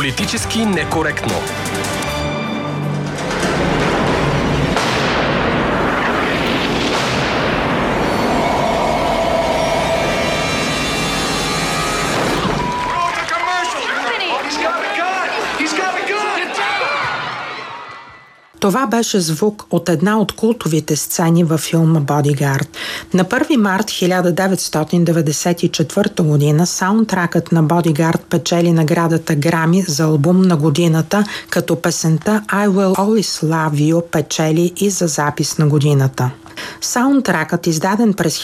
Политически некоректно. Това беше звук от една от култовите сцени във филма «Бодигард». На 1 март 1994 година саундтракът на «Бодигард» печели наградата Грами за албум на годината, като песента «I Will Always Love You» печели и за запис на годината. Саундтракът, издаден през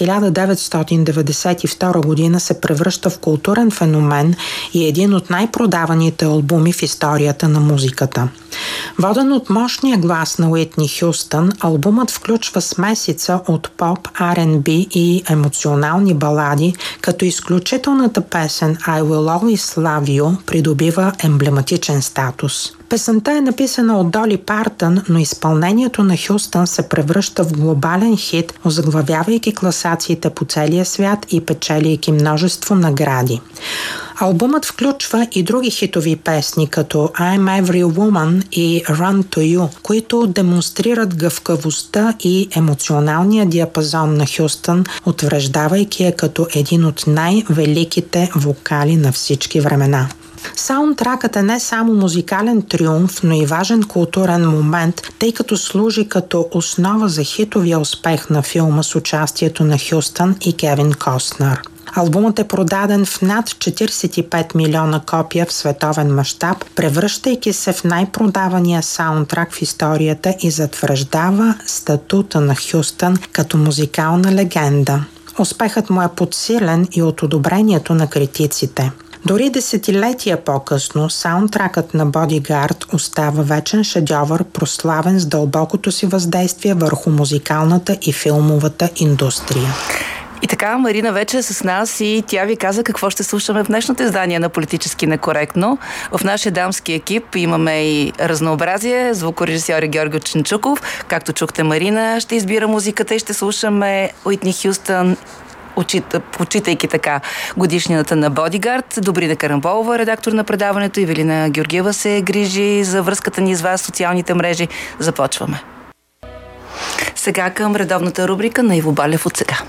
1992 година, се превръща в културен феномен и един от най-продаваните албуми в историята на музиката. Воден от мощния глас на Уитни Хюстън, албумът включва смесица от поп, R&B и емоционални балади, като изключителната песен I Will Always Love You придобива емблематичен статус. Песента е написана от Доли Партън, но изпълнението на Хюстън се превръща в глобален хит, озаглавявайки класациите по целия свят и печелийки множество награди. Албумът включва и други хитови песни, като I'm Every Woman и Run to You, които демонстрират гъвкавостта и емоционалния диапазон на Хюстън, утвърждавайки я като един от най-великите вокали на всички времена. Саундтракът е не само музикален триумф, но и важен културен момент, тъй като служи като основа за хитовия успех на филма с участието на Хюстън и Кевин Костнър. Албумът е продаден в над 45 милиона копия в световен мащаб, превръщайки се в най-продавания саундтрак в историята и затвърждава статута на Хюстън като музикална легенда. Успехът му е подсилен и от одобрението на критиците. Дори десетилетия по-късно, саундтракът на «Бодигард» остава вечен шедьовър, прославен с дълбокото си въздействие върху музикалната и филмовата индустрия. И така, Марина вече е с нас и тя ви каза какво ще слушаме в днешното издание на Политически некоректно. В нашия дамски екип имаме и разнообразие. Звукорежисьор Георги Чинчуков. Както чухте, Марина ще избира музиката и ще слушаме Уитни Хюстън, почитайки така годишнината на «Бодигард». Добрина Карамболова, редактор на предаването, и Велина Георгиева се грижи за връзката ни с вас в социалните мрежи. Започваме. Сега към редовната рубрика на Иво Балев от сега.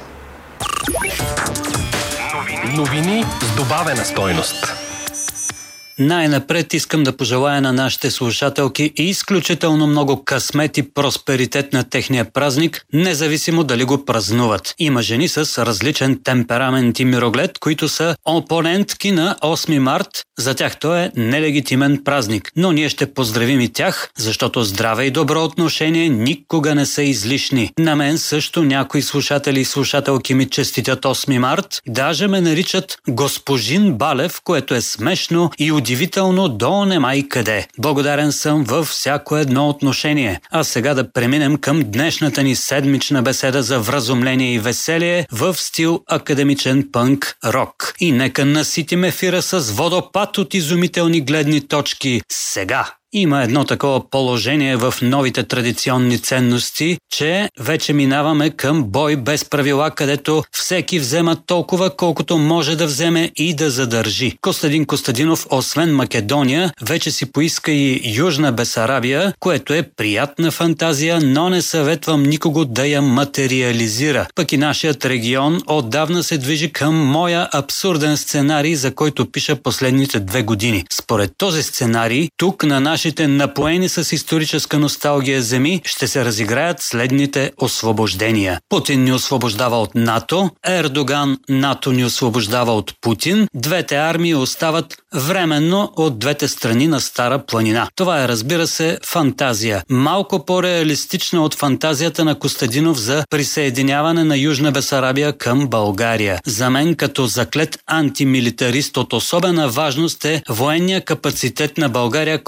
Новини с добавена стойност. Най-напред искам да пожелая на нашите слушателки изключително много късмет и просперитет на техния празник, независимо дали го празнуват. Има жени с различен темперамент и мироглед, които са опонентки на 8 март. За тях то е нелегитимен празник. Но ние ще поздравим и тях, защото здраве и добро отношение никога не са излишни. На мен също някои слушатели и слушателки ми честитят 8 март. Даже ме наричат Госпожин Балев, което е смешно и удивително до немай къде. Благодарен съм във всяко едно отношение. А сега да преминем към днешната ни седмична беседа за вразумление и веселие в стил академичен пънк рок. И нека наситим ефира с водопад от изумителни гледни точки сега. Има едно такова положение в новите традиционни ценности, че вече минаваме към бой без правила, където всеки взема толкова, колкото може да вземе и да задържи. Костадин Костадинов, освен Македония, вече си поиска и Южна Бесарабия, което е приятна фантазия, но не съветвам никого да я материализира. Пък и нашият регион отдавна се движи към моя абсурден сценарий, за който пиша последните 2 години. Според този сценарий, тук на нашите напоени с историческа носталгия земи ще се разиграят следните освобождения. Путин ни освобождава от НАТО, Ердоган НАТО ни освобождава от Путин, двете армии остават временно от двете страни на Стара планина. Това е, разбира се, фантазия. Малко по-реалистична от фантазията на Костадинов за присъединяване на Южна Бесарабия към България. За мен, като заклет антимилитарист, от особена важност е военния капацитет на България, който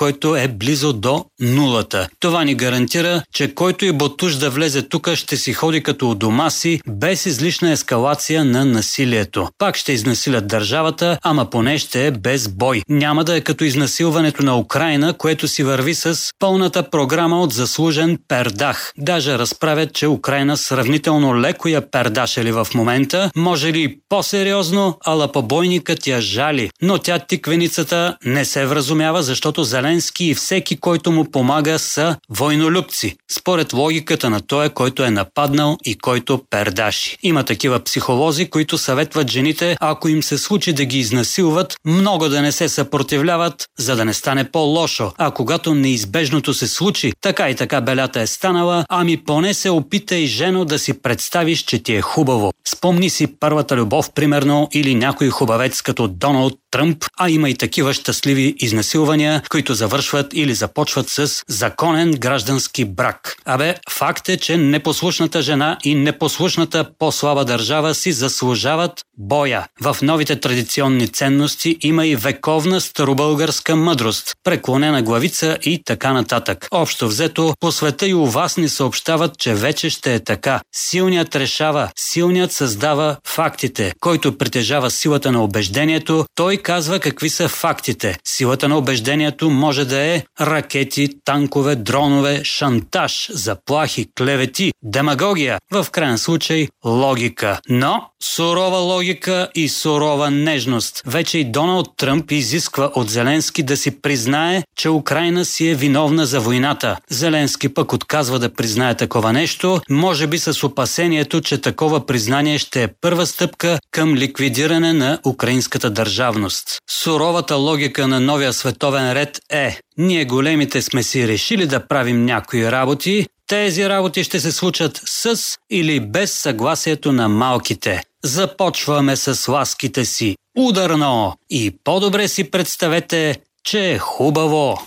е близо до нулата. Това ни гарантира, че който и ботуш да влезе тук ще си ходи като у дома си, без излишна ескалация на насилието. Пак ще изнасилят държавата, ама поне ще е без бой. Няма да е като изнасилването на Украйна, което си върви с пълната програма от заслужен пердах. Даже разправят, че Украйна сравнително леко я пердашели в момента, може ли по-сериозно, ала побойникът я жали. Но тя тиквеницата не се вразумява, защото Зеленски и всеки, който му помага, са войнолюбци. Според логиката на той, който е нападнал и който пердаши. Има такива психолози, които съветват жените, ако им се случи да ги изнасилват, много да не се съпротивляват, за да не стане по-лошо. А когато неизбежното се случи, така и така белята е станала, ами поне се опитай, жено, да си представиш, че ти е хубаво. Спомни си първата любов, примерно, или някой хубавец като Доналд Тръмп, а има и такива щастливи изнасилвания, които завършват или започват с законен граждански брак. Факт е, че непослушната жена и непослушната по-слаба държава си заслужават боя. В новите традиционни ценности има и вековна старобългарска мъдрост, преклонена главица и така нататък. Общо взето, по света и у вас ни съобщават, че вече ще е така. Силният решава, силният създава фактите. Който притежава силата на убеждението, той казва какви са фактите. Силата на убеждението може да е ракети, танкове, дронове, шантаж, заплахи, клевети, демагогия, в крайен случай логика. Но сурова логика и сурова нежност. Вече и Доналд Тръмп изисква от Зеленски да си признае, че Украйна си е виновна за войната. Зеленски пък отказва да признае такова нещо, може би с опасението, че такова признание ще е първа стъпка към ликвидиране на украинската държавност. Суровата логика на новия световен ред е: ние големите сме си решили да правим някои работи, тези работи ще се случат с или без съгласието на малките. Започваме с ласките си ударно и по-добре си представете, че е хубаво.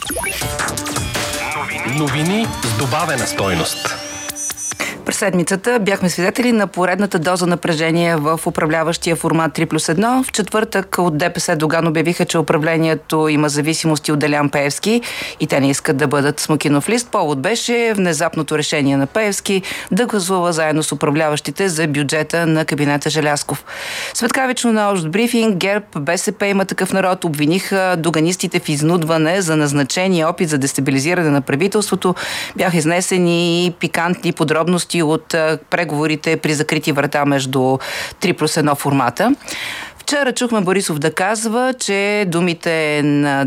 Новини с добавена стойност. През седмицата бяхме свидетели на поредната доза напрежение в управляващия формат 3+1. В четвъртък от ДПС Доган обявиха, че управлението има зависимости от Делян Пеевски и те не искат да бъдат смокинов лист. Повод беше внезапното решение на Пеевски да гласува заедно с управляващите за бюджета на кабинета Желязков. Светкавично на общ брифинг ГЕРБ, БСП, Има такъв народ обвиниха доганистите в изнудване за назначение опит за дестабилизиране на правителството. Бяха изнесени и пикантни подробности от преговорите при закрити врата между 3+1 формата. Вчера чухме Борисов да казва, че думите на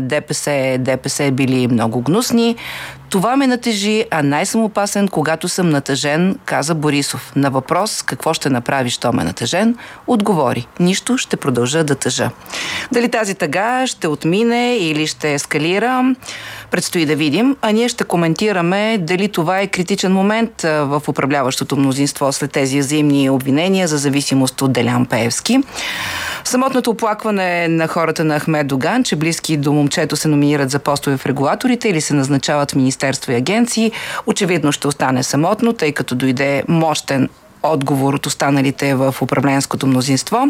ДПС били много гнусни. Това ме натежи, а най-съм опасен, когато съм натъжен, каза Борисов. На въпрос какво ще направи, що ме натъжен, отговори: нищо, ще продължа да тъжа. Дали тази тъга ще отмине или ще ескалира, предстои да видим, а ние ще коментираме дали това е критичен момент в управляващото мнозинство след тези взаимни обвинения за зависимост от Делян Пеевски. Самотното оплакване на хората на Ахмед Доган, че близки до момчето се номинират за постове в регулаторите или се назначават в министерства и агенции, очевидно ще остане самотно, тъй като дойде мощен отговор от останалите в управленското мнозинство.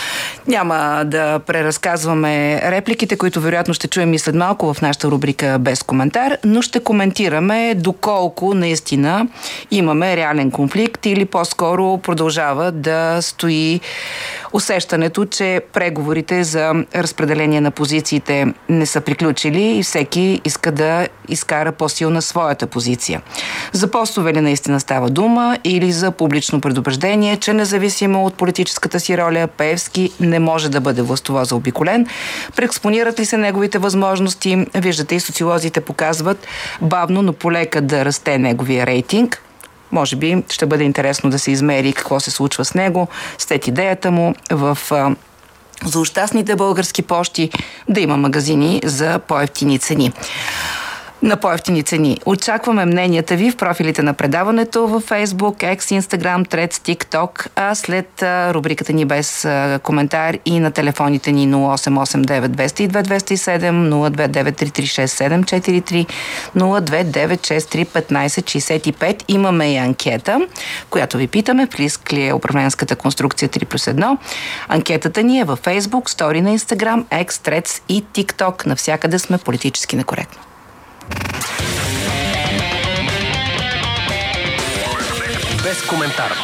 Няма да преразказваме репликите, които вероятно ще чуем и след малко в нашата рубрика Без коментар, но ще коментираме доколко наистина имаме реален конфликт или по-скоро продължава да стои усещането, че преговорите за разпределение на позициите не са приключили и всеки иска да изкара по-силна своята позиция. За постове ли наистина става дума или за публично предупреждение, че независимо от политическата си роля, Пеевски не може да бъде властово заобиколен? Преекспонират ли се неговите възможности? Виждате, и социолозите показват бавно, но полека да расте неговия рейтинг. Може би ще бъде интересно да се измери какво се случва с него, след идеята му в злощастните български пощи да има магазини за по-евтини цени. На по-евтини цени. Очакваме мненията ви в профилите на предаването във Facebook, X, Instagram, Threads, TikTok, а след рубриката ни Без коментар и на телефоните ни 0889 202 207, 029 336 743, 029 635 1565. Имаме и анкета, която ви питаме: близка ли е управленската конструкция 3+1? Анкетата ни е във Facebook, Story на Instagram, X, Threads и TikTok. Навсякъде сме политически некоректно. Без коментар.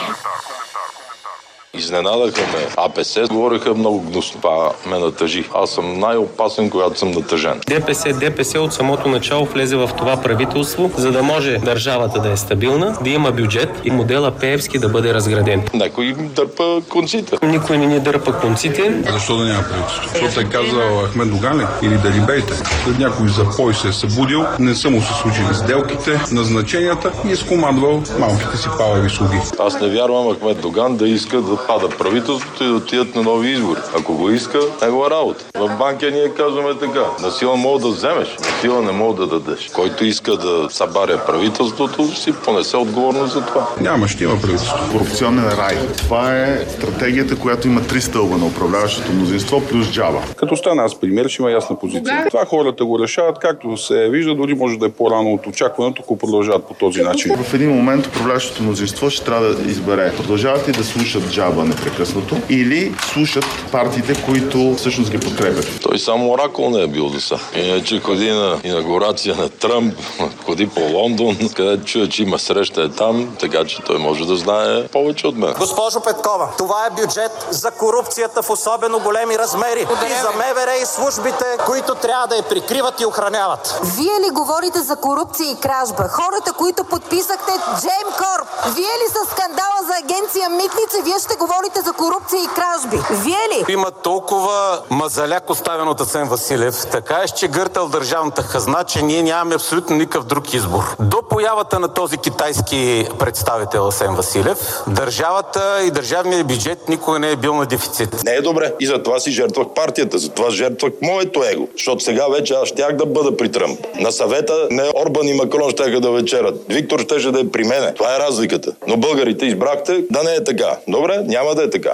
Изненадаха ме. АПС говориха много гнусно. Това ме натъжи. Аз съм най-опасен, когато съм натъжен. ДПС от самото начало влезе в това правителство, за да може държавата да е стабилна, да има бюджет и модела Пеевски да бъде разграден. Някой дърпа конците. Никой не ни дърпа конците. Защо да няма правителство? Защото е казал Ахмед Доган или Далибейте. След някой запой се е събудил, не са му се случили сделките, назначенията и е скомандвал малките си палеви слуги. Аз не вярвам Ахмед Доган да иска да пада правителството и да отидат на нови избори. Ако го иска, негова работа. В Банкия ние казваме така. На сила мога да вземеш, на сила не мога да дадеш. Който иска да събаря правителството, си понесе отговорност за това. Ще има правителство. Корупционен рай. Това е стратегията, която има 3 стълба на управляващото мнозинство плюс джаба. Като стана аз премиер, ще има ясна позиция. Това хората го решават, както се вижда, дори може да е по-рано от очакването, ако продължават по този начин. В един момент управляващото мнозинство ще трябва да избере. Продължават ли да слушат джаба непрекъснато или слушат партиите, които всъщност ги подкрепят. Той само оракул не е бил до сега. Иначе ходи на инаугурация на Тръмп, ходи по Лондон, където чуя, че има среща е там, така че той може да знае повече от мен. Госпожо Петкова, това е бюджет за корупцията в особено големи размери. И за МВР и службите, които трябва да я прикриват и охраняват. Вие ли говорите за корупция и кражба? Хората, които подписахте Gemcorp, вие ли с скандала за агенция Митница, вие ще говорите за корупция и кражби? Вие ли? Има толкова мазаляк оставен от Асен Василев, така е щегъртал държавната хазна, че ние нямаме абсолютно никакъв друг избор. До появата на този китайски представител Асен Василев, държавата и държавният бюджет никога не е бил на дефицит. Не е добре. И затова си жертвах партията, затова жертвах моето его. Защото сега вече аз щях да бъда при Тръмп. На съвета не Орбан и Макрон щяха да вечерят. Виктор щеше да е при мене. Това е разликата. Но българите избрахте да не е така. Добре, няма да е така.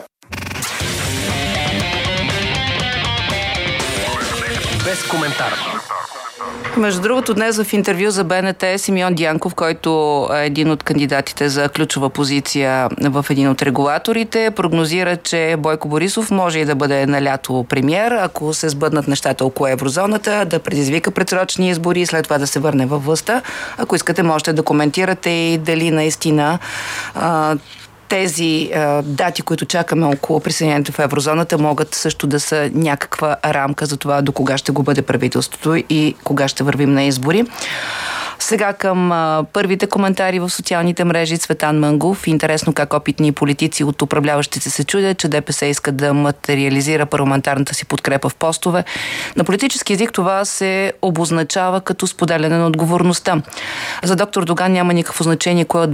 Без коментар. Между другото, днес в интервю за БНТ Симеон Дянков, който е един от кандидатите за ключова позиция в един от регулаторите, прогнозира, че Бойко Борисов може и да бъде на лято премиер, ако се сбъднат нещата около еврозоната, да предизвика предсрочни избори и след това да се върне във властта. Ако искате, можете да коментирате и дали наистина тези дати, които чакаме около присъединението в еврозоната, могат също да са някаква рамка за това до кога ще го бъде правителството и кога ще вървим на избори. Сега към първите коментари в социалните мрежи. Цветан Мънгов. Интересно как опитни политици от управляващите се чудят, че ДПС иска да материализира парламентарната си подкрепа в постове. На политически език това се обозначава като споделяне на отговорността. За доктор Доган няма никакво значение кое от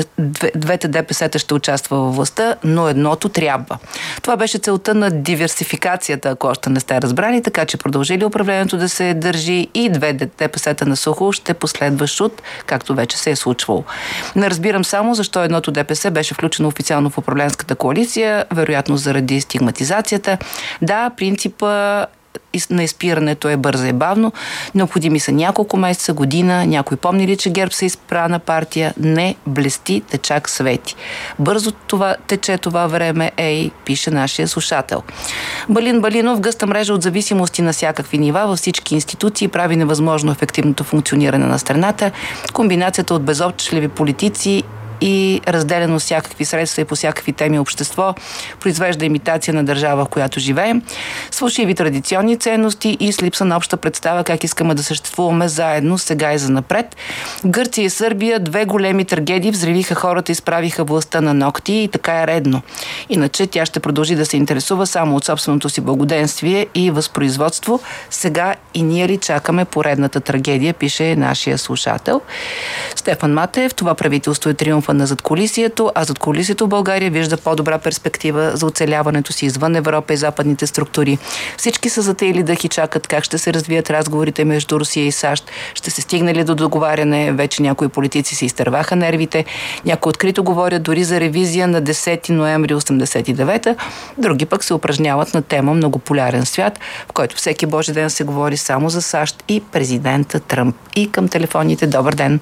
двете ДПС-та ще участва във властта, но едното трябва. Това беше целта на диверсификацията, ако още не сте разбрали, така че продължили управлението да се държи и две ДПС-та на сухо ще последва шут, както вече се е случвало. Не разбирам само защо едното ДПС беше включено официално в управленската коалиция, вероятно заради стигматизацията. Да, принципа на изпирането е бързо и бавно. Необходими са няколко месеца, година. Някой помни ли, че ГЕРБ се изпрана партия? Не, блести, течак свети. Бързо тече това време, пише нашия слушател. Балин Балинов, гъста мрежа от зависимости на всякакви нива във всички институции прави невъзможно ефективното функциониране на страната. Комбинацията от безотчетливи политици и разделено с всякакви средства и по всякакви теми общество произвежда имитация на държава, в която живеем, с фалшиви традиционни ценности и с липса на обща представа как искаме да съществуваме заедно сега и занапред. Гърция и Сърбия, две големи трагедии, взривиха хората и справиха властта на ногти и така е редно. Иначе тя ще продължи да се интересува само от собственото си благоденствие и възпроизводство. Сега и ние ли чакаме поредната трагедия, пише нашия слушател. Стефан Матеев, това правителство е триумфа на задкулисието, а задкулисието в България вижда по-добра перспектива за оцеляването си извън Европа и западните структури. Всички са затеяли да чакат как ще се развият разговорите между Русия и САЩ. Ще се стигне ли до договаряне? Вече някои политици се изтърваха нервите. Някои открито говорят дори за ревизия на 10 ноември 1989, други пък се упражняват на тема многополярен свят, в който всеки божи ден се говори само за САЩ и президента Тръмп. И към телефоните. Добър ден!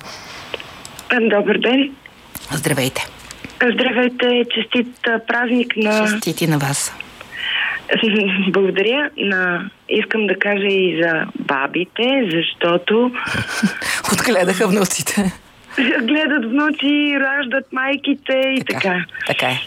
Добър ден! Здравейте! Здравейте! Честит празник на... Честити на вас! Благодаря. Искам да кажа и за бабите, защото... Отгледаха внуците. гледат внуци, раждат майките и така. Така е.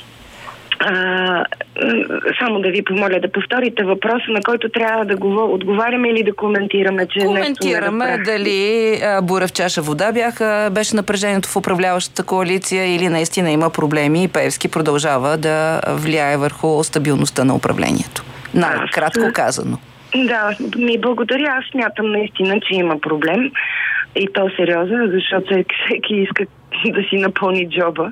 Само да ви помоля да повторите въпроса, на който трябва да го отговаряме или да коментираме, че коментираме дали бура в чаша вода беше напрежението в управляващата коалиция или наистина има проблеми и Пеевски продължава да влияе върху стабилността на управлението. Кратко казано. Да, ми благодаря. Аз смятам наистина, че има проблем и то сериозен, защото всеки иска да си напълни джоба.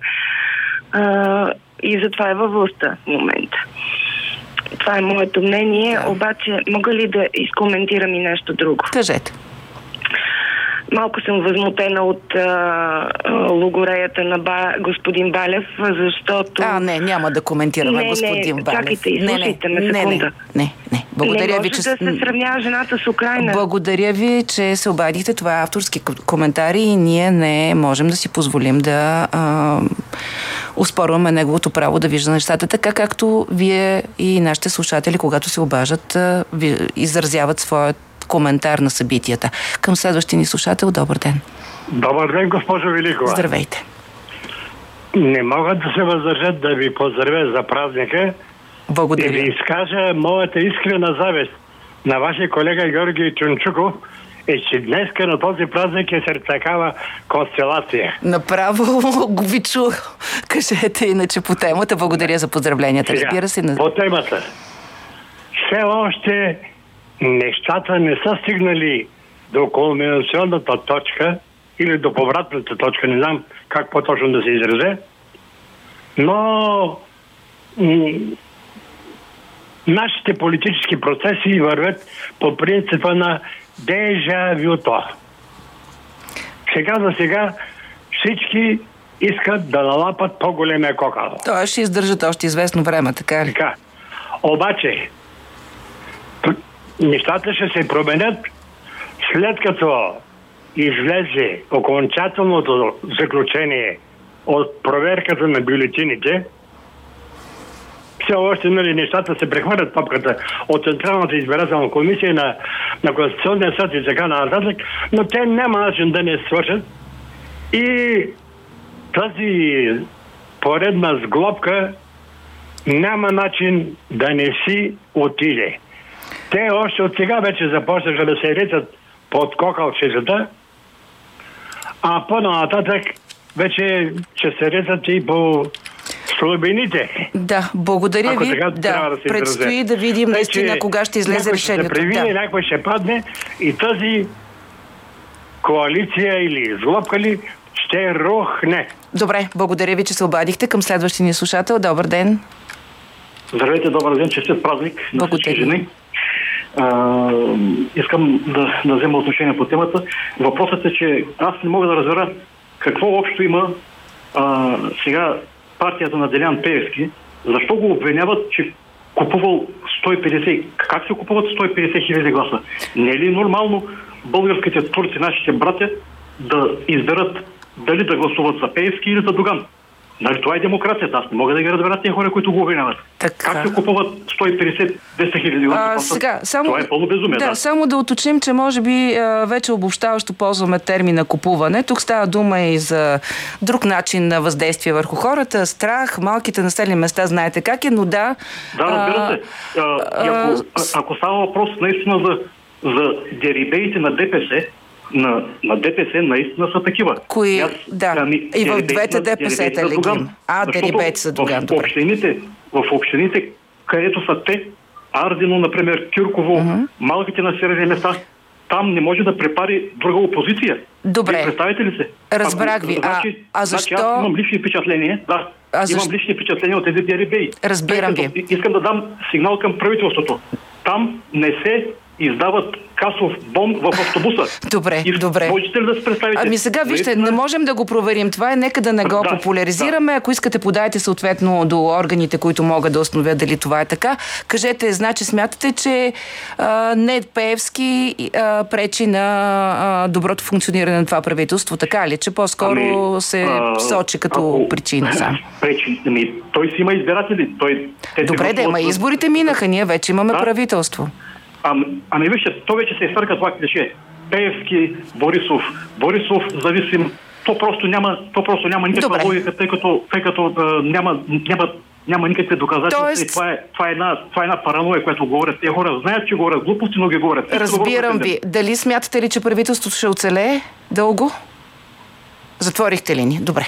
И затова е във властта в момента. Това е моето мнение, обаче мога ли да изкоментирам и нещо друго? Кажете. Малко съм възмутена от логореята на господин Балев, защото... няма да коментираме господин Балев. Чакайте, изслушайте ме секунда. Не. Благодаря ви, че... да се сравнява жената с Украйна. Благодаря ви, че се обадихте. Това е авторски коментари и ние не можем да си позволим да оспорваме неговото право да вижда нещата така, както вие и нашите слушатели, когато се обажат, изразяват своят коментар на събитията. Към следващия ни слушател, добър ден. Добър ден, госпожо Великова. Здравейте. Не мога да се въздържат да ви поздравя за празника. Благодаря. И ви изкажа моята искрена завист на вашия колега Георги Чунчуков, че днеска на този празник е сред такава констелация. Направо ви чух. Кажете иначе по темата. Благодаря за поздравленията. Разбира се. По темата. Все още нещата не са стигнали до кулминационната точка или до повратната точка, не знам как по-точно да се изразя, но нашите политически процеси вървят по принципа на дежавюто. Сега за сега всички искат да налапат по-големия кокал. Това ще издържат още известно време, така ли? Така. Обаче, нещата ще се променят след като излезе окончателното заключение от проверката на бюлетините. Все още нещата се прехвърлят топката от Централната избирателна комисия на Конституционния съд и така нататък, но те няма начин да не свършат и тази поредна сглобка няма начин да не си отиде. Те още от сега вече започнаха да се ритат под кокалчетата, а по-нататък вече ще се ритат и по слабините. Да, благодаря ви. Да предстои да видим наистина кога ще излезе решението. Някой ще превине, някой ще падне и тази коалиция или изглобка ли ще рухне. Добре, благодаря ви, че се обадихте. Към следващия ни слушател. Добър ден. Здравейте, добър ден, честит празник на всички жени. Искам да взема отношение по темата. Въпросът е, че аз не мога да разбера какво общо има сега партията на Делян Пеевски. Защо го обвиняват, че купувал 150... Как се купуват 150 хиляди гласа? Не е ли нормално българските турци, нашите братя, да изберат дали да гласуват за Пеевски или за Доган? Нали това е демокрацията? Аз не мога да ги разбера тези хора, които го обвиняват. Как се купуват 150-200 хиляди гласа? Това е пълно безумие. Да, само да уточним, че може би вече обобщаващо ползваме термина купуване. Тук става дума и за друг начин на въздействие върху хората. Страх, малките населени места, знаете как е, но да... Да, разбира се. Ако става въпрос наистина за дерибеите на ДПС, на ДПС наистина са такива. Кои? И в двете ДПС-та ли ги? Дерибейт са Доган. В общините, където са те, Ардино, например, Кирково, малките населени места, там не може да препари друга опозиция. Добре. Вие представите ли се? Разбрах ви. Защо? Аз имам лични впечатления. Имам лични впечатления от тези дерибеи. Разбирам ви. Искам да дам сигнал към правителството. Там не се издават касов бон в автобуса. Добре. Можете ли да се представите? Сега вижте, не можем да го проверим това, нека да не го популяризираме. Ако искате, подайте съответно до органите, които могат да установят дали това е така. Кажете, значи смятате, че не Пеевски пречи на доброто функциониране на това правителство, така ли? Че по-скоро се сочи като причина сам. Пречи. Той си има избиратели. Добре, изборите минаха, ние вече имаме правителство. Вижте, то вече се изтърка това клише. Пеевски, Борисов зависим, то просто няма никаква логика, тъй като няма никакви доказателства. И това е една параноя, която говорят. Те хора знаят, че говорят глупости, но ги говорят. Разбирам ви. Дали смятате ли, че правителството ще оцелее дълго? Затворихте ли ни? Добре.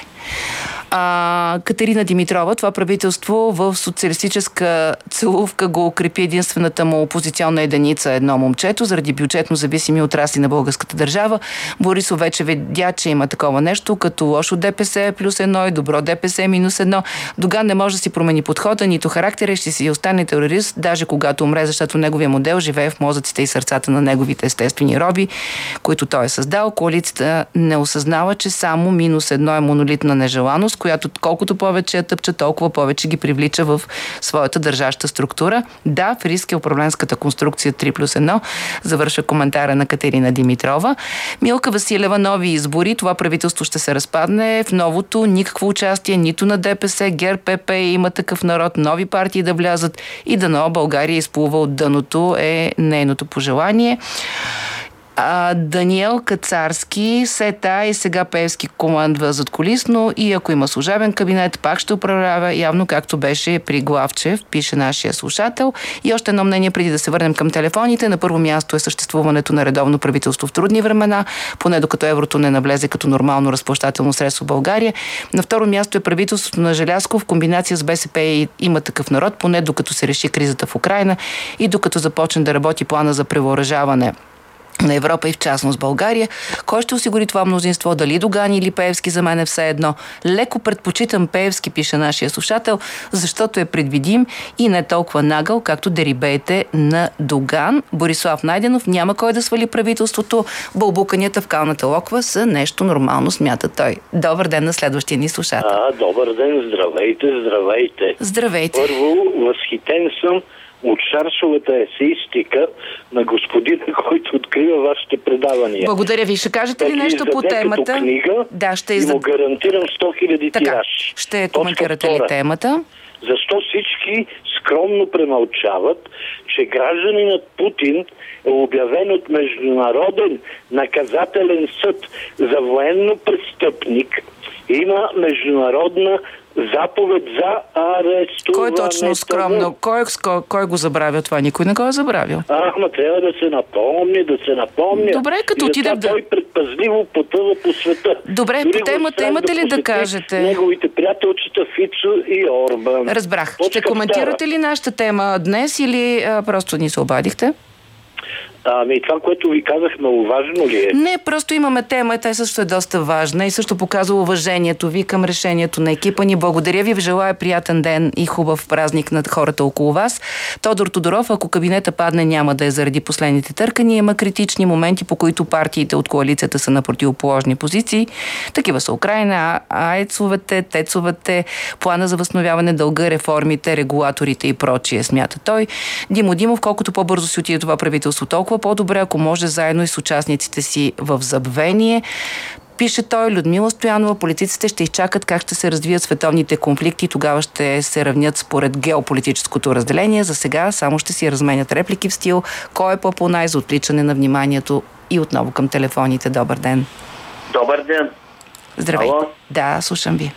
Катерина Димитрова, това правителство в социалистическа целувка го укрепи единствената му опозиционна единица, едно момчето, заради бюджетно зависими отрасли на българската държава. Борисов вече видя, че има такова нещо, като лошо ДПС плюс 1 и добро ДПС минус 1. Доган не може да си промени подхода, нито характера и ще си остане терорист, даже когато умре, защото неговия модел живее в мозъците и сърцата на неговите естествени роби, които той е създал. Коалицията не осъзнава, че само минус 1 е монолитна нежеланост, която колкото повече я тъпча, толкова повече ги привлича в своята държаща структура. Да, в риск е управленската конструкция 3+1, завършва коментара на Катерина Димитрова. Милка Василева, нови избори, това правителство ще се разпадне. В новото никакво участие нито на ДПС, ГЕРБ, ПП, Има такъв народ, нови партии да влязат и дано България изплува от дъното е нейното пожелание. Даниел Кацарски, сета и сега Пеевски командва задкулисно и ако има служебен кабинет, пак ще управлява, явно както беше при Главчев, пише нашия слушател. И още едно мнение преди да се върнем към телефоните. На първо място е съществуването на редовно правителство в трудни времена, поне докато еврото не навлезе като нормално разплащателно средство в България. На второ място е правителството на Желязков в комбинация с БСП и Има такъв народ, поне докато се реши кризата в Украйна и докато започне да работи плана за превъоръжаване на Европа и в частност България. Кой ще осигури това мнозинство? Дали Доган или Пеевски, за мен е все едно. Леко предпочитам Пеевски, пише нашия слушател, защото е предвидим и не толкова нагъл, както дерибеите на Доган. Борислав Найденов, няма кой да свали правителството. Бълбуканията в калната локва са нещо нормално, смята той. Добър ден на следващия ни слушател. Добър ден, здравейте. Здравейте. Първо, възхитен съм от шаршовата есеистика на господина, който открива вашите предавания. Благодаря ви. Ще кажете ли нещо по темата? Като книга, да, ще и му гарантирам 100 000 тираж. Ще коментирате ли темата? Защо всички скромно премълчават, че гражданинът Путин е обявен от Международен наказателен съд за военно престъпник, има международна заповед за арестуване. Кой точно скромно? Кой го забравя това? Никой не го е забравил. Ама трябва да се напомня. Добре, като отидем да... Той предпазливо потъва по света. Добре, дори по темата имате ли да кажете? Неговите приятелчета Фицо и Орбан. Разбрах. Ще коментирате ли нашата тема днес или просто ни се обадихте? Това, което ви казах, много важно ли е? Не, просто имаме тема и тя също е доста важна и също показва уважението ви към решението на екипа ни. Благодаря ви, желая приятен ден и хубав празник на хората около вас. Тодор Тодоров, ако кабинета падне, няма да е заради последните търкания. Има критични моменти, по които партиите от коалицията са на противоположни позиции. Такива са Украйна, АЕЦовете, ТЕЦовете, плана за възстановяване дълга, реформите, регулаторите и прочие, смята той. Димо Димов, колкото по-бързо си отиде това правителство, толкова по-добре, ако може заедно и с участниците си в забвение. Пише той. Людмила Стоянова, политиците ще изчакат как ще се развият световните конфликти и тогава ще се равнят според геополитическото разделение. За сега само ще си разменят реплики в стил кой е по-понай за отвличане на вниманието. И отново към телефоните. Добър ден. Добър ден. Здравейте. Ало? Да, слушам ви.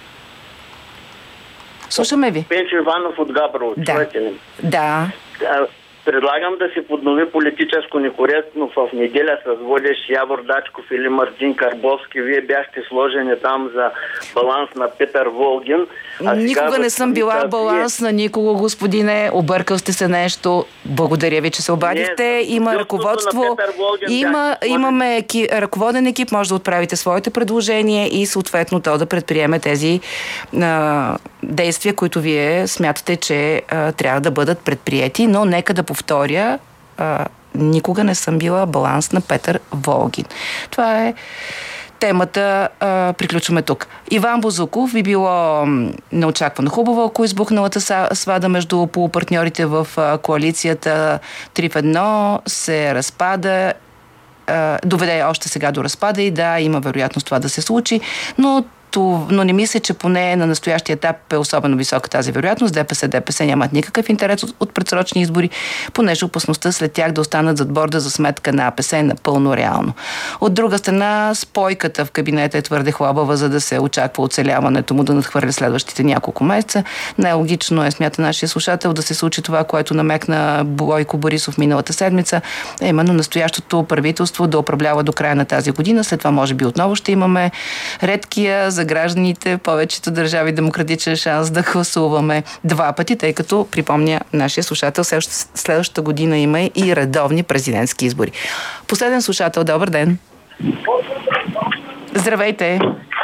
Слушаме ви. Пенчо Иванов от Габрово. Да. Предлагам да се поднови политическо некоректно в неделя с водещ Явор Дачков или Мартин Карбовски. Вие бяхте сложени там за баланс на Петър Волгин. Никога не съм била баланс на никого, господине. Объркал сте се нещо. Благодаря ви, че се обадихте. Има ръководство. Имаме ръководен екип. Може да отправите своите предложения и съответно то да предприеме тези действия, които вие смятате, че трябва да бъдат предприети. Но нека да повторя, никога не съм била баланс на Петър Волгин. Това е темата. Приключваме тук. Иван Бозуков, би било неочаквано хубаво, ако избухналата свада между полупартньорите в коалицията 3 в 1 се разпада, доведе още сега до разпада и да, има вероятност това да се случи, но но не мисля, че поне на настоящия етап е особено висока тази вероятност. ДПС нямат никакъв интерес от предсрочни избори, понеже опасността след тях да останат зад борда за сметка на АПС е напълно реално. От друга страна, спойката в кабинета е твърде хлабава, за да се очаква оцеляването му да надхвърля следващите няколко месеца. Най-логично е, смята нашия слушател, да се случи това, което намекна Бойко Борисов миналата седмица, именно настоящото правителство да управлява до края на тази година. След това може би отново ще имаме редкия за гражданите повечето държави демократичен шанс да гласуваме 2 пъти, тъй като, припомня нашия слушател, следващата година има и редовни президентски избори. Последен слушател, добър ден. Здравейте.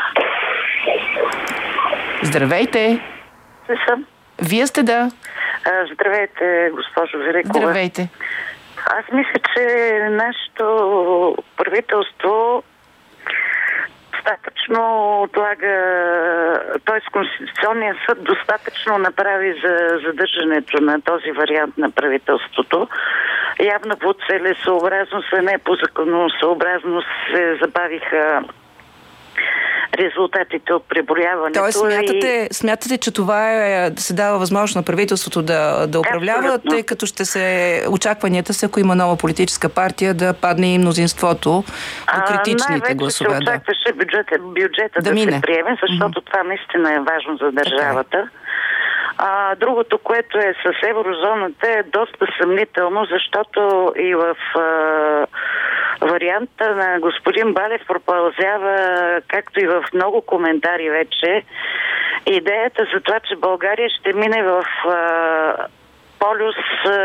Здравейте. Вие сте, да. Здравейте, госпожо Великова. Здравейте. Аз мисля, че нашето правителство достатъчно отлага, т.е. Конституционният съд достатъчно направи за задържането на този вариант на правителството. Явно по целесообразност, а не по законосъобразност се забавиха резултатите от преброяването. Тоест, смятате, че това е да се дава възможност на правителството да управлява, абсолютно, тъй като очакванията са, ако има нова политическа партия, да падне и мнозинството до критичните гласове. Най-вече се очакваше бюджета да се приеме, защото това наистина е важно за държавата. Другото, което е с еврозоната, е доста съмнително, защото и в варианта на господин Балев пропълзява, както и в много коментари вече, идеята за това, че България ще мине в полюс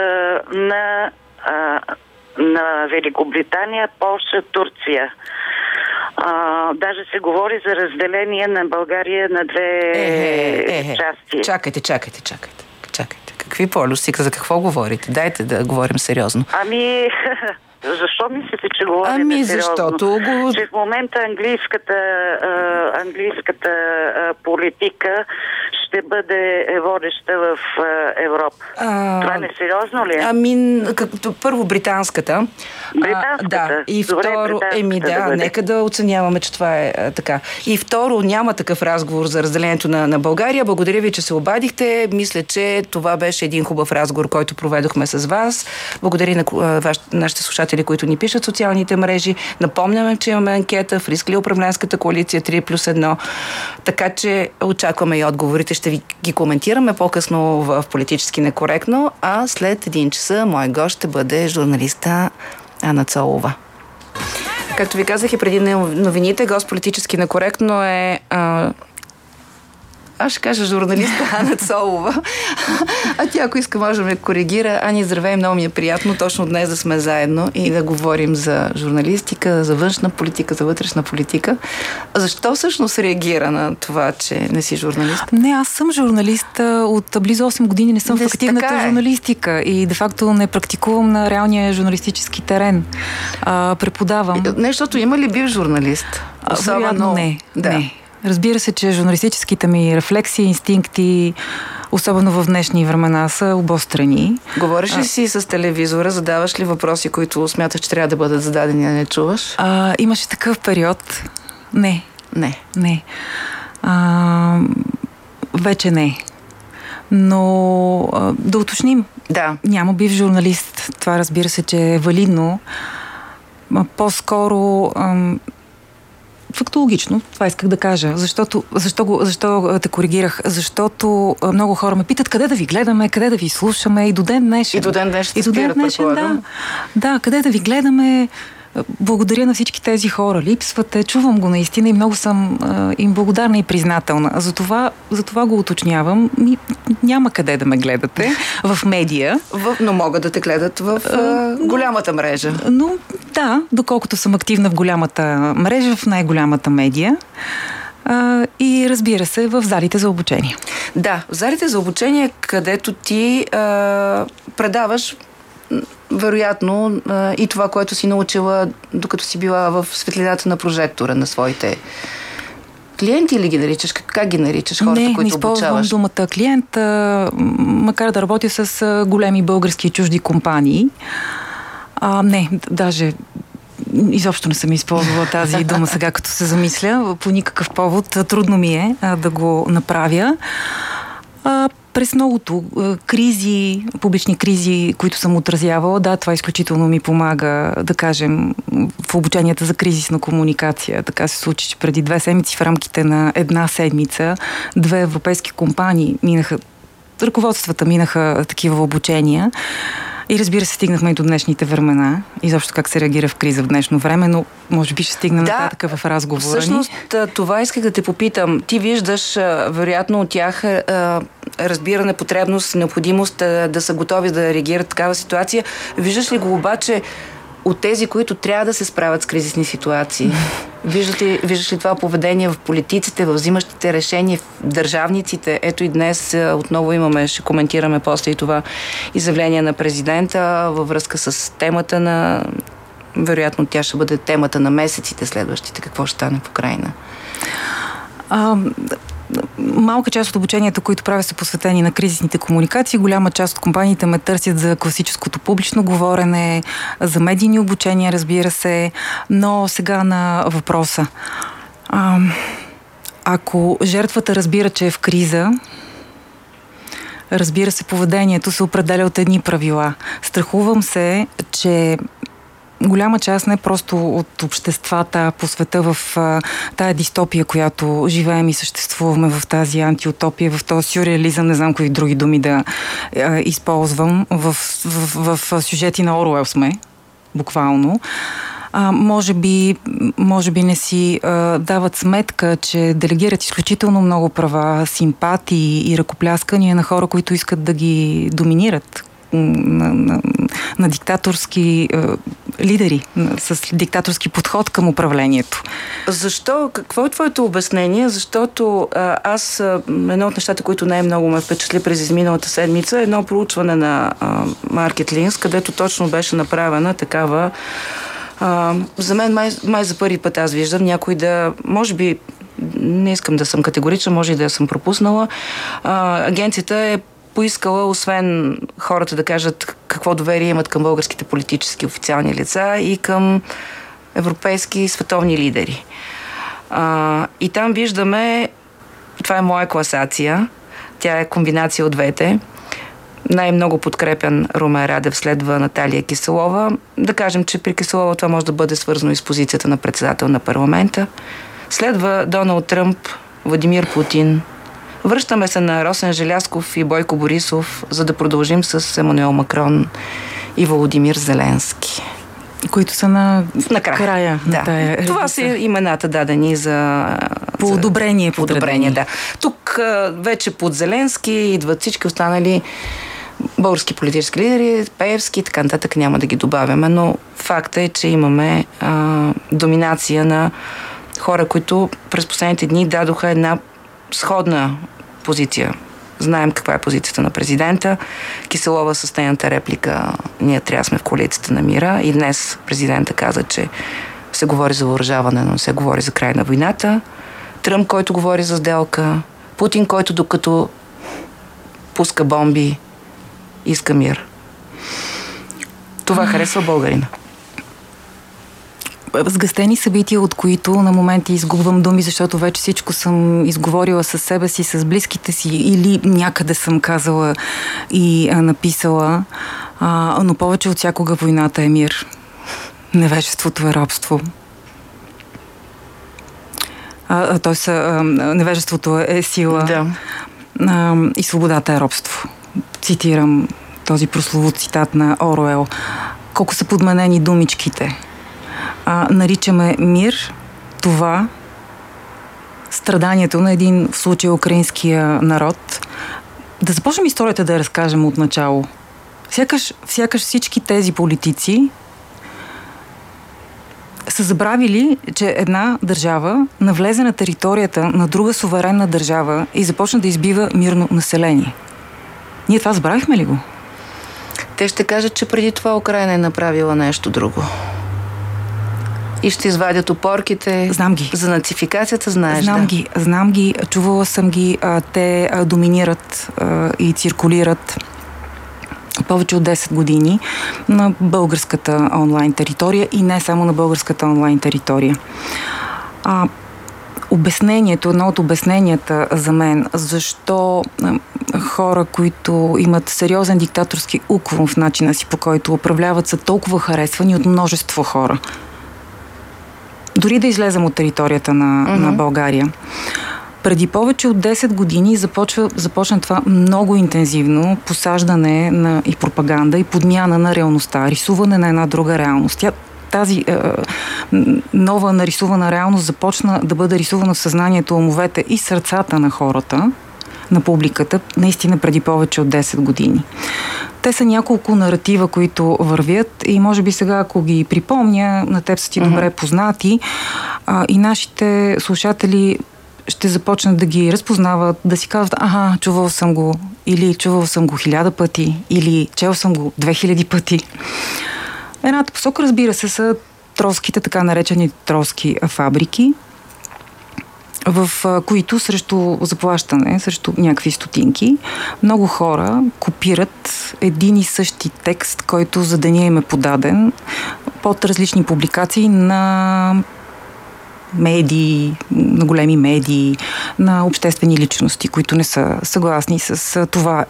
на Великобритания, Полша, Турция. Даже се говори за разделение на България на 2 части. Чакайте. Какви полюси? За какво говорите? Дайте да говорим сериозно. Защо мислите, че говорим сериозно? Защото че в момента английската политика ще бъде водеща в Европа. Това не сериозно ли е? Първо британската. Да. И второ, нека да оценяваме, че това е така. И второ, няма такъв разговор за разделението на България. Благодаря ви, че се обадихте. Мисля, че това беше един хубав разговор, който проведохме с вас. Благодаря на нашите слушатели, които ни пишат в социалните мрежи. Напомняме, че имаме анкета в Риск ли управленската коалиция 3+1. Така че очакваме и отговорите. Ще ви ги коментираме по-късно в Политически некоректно, а след 1 часа мой гост ще бъде журналиста Ана Цолова. Както ви казах и преди новините, гост Политически некоректно е аз ще кажа журналистка Ана Цолова. А тя, ако иска, може да ме коригира. Ани, здравей, много ми е приятно точно днес да сме заедно и да говорим за журналистика, за външна политика, за вътрешна политика. Защо всъщност реагира на това, че не си журналист? Не, аз съм журналист. От близо 8 години не съм в активната журналистика и де-факто не практикувам на реалния журналистически терен. Преподавам. Не, защото има ли бив журналист? Вероятно не. Разбира се, че журналистическите ми рефлексии, инстинкти, особено в днешни времена, са обострени. Говориш ли си с телевизора? Задаваш ли въпроси, които смяташ, че трябва да бъдат зададени, а не чуваш? Имаше такъв период. Не. Вече не. Но да уточним. Да. Няма бив журналист. Това разбира се, че е валидно. По-скоро... фактологично, това исках да кажа. Защо те коригирах? Защото много хора ме питат къде да ви гледаме, къде да ви слушаме и до ден днешен. И до ден днешен ще спират, предполагам. Да, къде да ви гледаме. Благодаря на всички тези хора. Липсвате, чувам го наистина и много съм им благодарна и признателна. Затова го уточнявам. Няма къде да ме гледате в медия. Но могат да те гледат в голямата мрежа. Но да, доколкото съм активна в голямата мрежа, в най-голямата медия. И разбира се, в залите за обучение. Да, в залите за обучение, където ти предаваш вероятно и това, което си научила, докато си била в светлината на прожектора на своите клиенти ли ги наричаш? Как ги наричаш хората, които обучаваш? Не използвам думата клиент, макар да работя с големи български и чужди компании. Даже изобщо не съм използвала тази дума сега, като се замисля. По никакъв повод. Трудно ми е да го направя. През многото кризи, публични кризи, които съм отразявала, да, това изключително ми помага, да кажем, в обученията за кризисна комуникация. Така се случи, че преди 2 седмици, в рамките на 1 седмица, 2 европейски компании ръководствата минаха такива обучения. И разбира се, стигнахме и до днешните времена. Изобщо как се реагира в криза в днешно време, но може би ще стигнем нататък в разговора ни. Всъщност, това исках да те попитам. Ти виждаш, вероятно, от тях разбиране, потребност, необходимост да са готови да реагират в такава ситуация. Виждаш ли го обаче от тези, които трябва да се справят с кризисни ситуации? Виждаш ли това поведение в политиците, в взимащите решения, в държавниците? Ето и днес отново ще коментираме после и това изявление на президента във връзка с темата на... Вероятно тя ще бъде темата на месеците следващите. Какво ще стане в Украйна? Малка част от обученията, които правя, са посветени на кризисните комуникации. Голяма част от компаниите ме търсят за класическото публично говорене, за медийни обучения, разбира се. Но сега на въпроса. Ако жертвата разбира, че е в криза, разбира се, поведението се определя от едни правила. Страхувам се, че голяма част не просто от обществата по света в тая дистопия, която живеем и съществуваме, в тази антиутопия, в този сюрреализъм, не знам кои други думи да използвам, в сюжети на Оруел сме, буквално. Може би не си дават сметка, че делегират изключително много права, симпатии и ръкопляскания на хора, които искат да ги доминират, на диктаторски лидери, с диктаторски подход към управлението. Защо? Какво е твоето обяснение? Защото аз, едно от нещата, които най-много ме впечатли през изминалата седмица, е едно проучване на Market Links, където точно беше направена такава. За мен май за първи път аз виждам някой да, може би, не искам да съм категорична, може и да я съм пропуснала. Агенцията е поискала, освен хората да кажат какво доверие имат към българските политически официални лица, и към европейски и световни лидери. И там виждаме, това е моя класация, тя е комбинация от двете. Най-много подкрепен Румен Радев, следва Наталия Киселова. Да кажем, че при Киселова това може да бъде свързано и с позицията на председател на парламента. Следва Доналд Тръмп, Владимир Путин. Връщаме се на Росен Желязков и Бойко Борисов, за да продължим с Емануел Макрон и Володимир Зеленски. Които са на края. Да. Това са имената дадени за... По одобрение. Да. Тук вече под Зеленски идват всички останали български политически лидери, Пеевски и така нататък, няма да ги добавяме, но факта е, че имаме доминация на хора, които през последните дни дадоха една сходна позиция. Знаем каква е позицията на президента. Киселова със нейната реплика: ние трябва сме в коалицията на мира. И днес президента каза, че се говори за въоръжаване, но не се говори за край на войната. Тръмп, който говори за сделка. Путин, който докато пуска бомби, иска мир. Това харесва българина. Сгъстени събития, от които на моменти изгубвам думи, защото вече всичко съм изговорила със себе си, с близките си, или някъде съм казала и написала, но повече от всякога войната е мир. Невежеството е робство. Тоест, невежеството е сила. Да. И свободата е робство. Цитирам този прословут цитат на Оруел. Колко са подменени думичките. Наричаме мир това страданието на един, в случай, украинския народ. Да започнем историята да я разкажем от начало. Сякаш всички тези политици са забравили, че една държава навлезе на територията на друга суверенна държава и започна да избива мирно население. Ние това забравихме ли го? Те ще кажат, че преди това Украйна е направила нещо друго. И ще извадят опорките. Знам ги. За нацификацията, знаеш. Знам ги, чувала съм ги. Те доминират и циркулират повече от 10 години на българската онлайн територия и не само на българската онлайн територия. Обяснението, едно от обясненията за мен, защо хора, които имат сериозен диктаторски уклон в начина си, по който управляват, са толкова харесвани от множество хора. Дори да излезем от територията на България. Преди повече от 10 години започна това много интензивно посаждане и пропаганда и подмяна на реалността, рисуване на една друга реалност. Тази нова нарисувана реалност започна да бъде рисувана в съзнанието, умовете и сърцата на хората, на публиката, наистина преди повече от 10 години. Те са няколко наратива, които вървят и може би сега, ако ги припомня, на теб са ти добре познати и нашите слушатели ще започнат да ги разпознават, да си казват, чувал съм го, или чувал съм го 1000 пъти, или чел съм го 2000 пъти. Едната посока, разбира се, са тролските, така наречени тролски фабрики, в които срещу заплащане, срещу някакви стотинки, много хора копират един и същи текст, който за деня им е подаден под различни публикации на медии, на големи медии, на обществени личности, които не са съгласни с това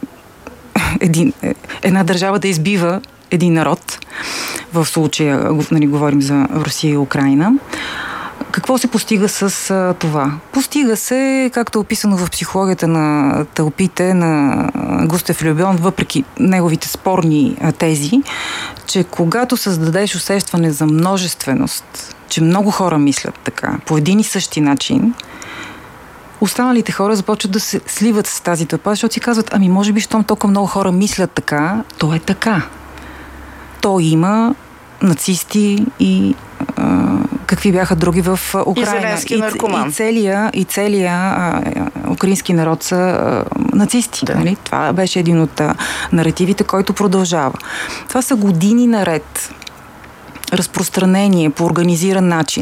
една държава да избива един народ. В случая, говорим за Русия и Украйна. Какво се постига с това? Постига се, както е описано в психологията на тълпите на Густав Любен, въпреки неговите спорни тези, че когато създадеш усещане за множественост, че много хора мислят така, по един и същи начин, останалите хора започват да се сливат с тази тълпа, защото си казват, може би, щом толкова много хора мислят така, то е така. То има нацисти и какви бяха други в Украйна. И целия украински народ са нацисти. Да. Нали? Това беше един от наративите, който продължава. Това са години наред разпространение по организиран начин.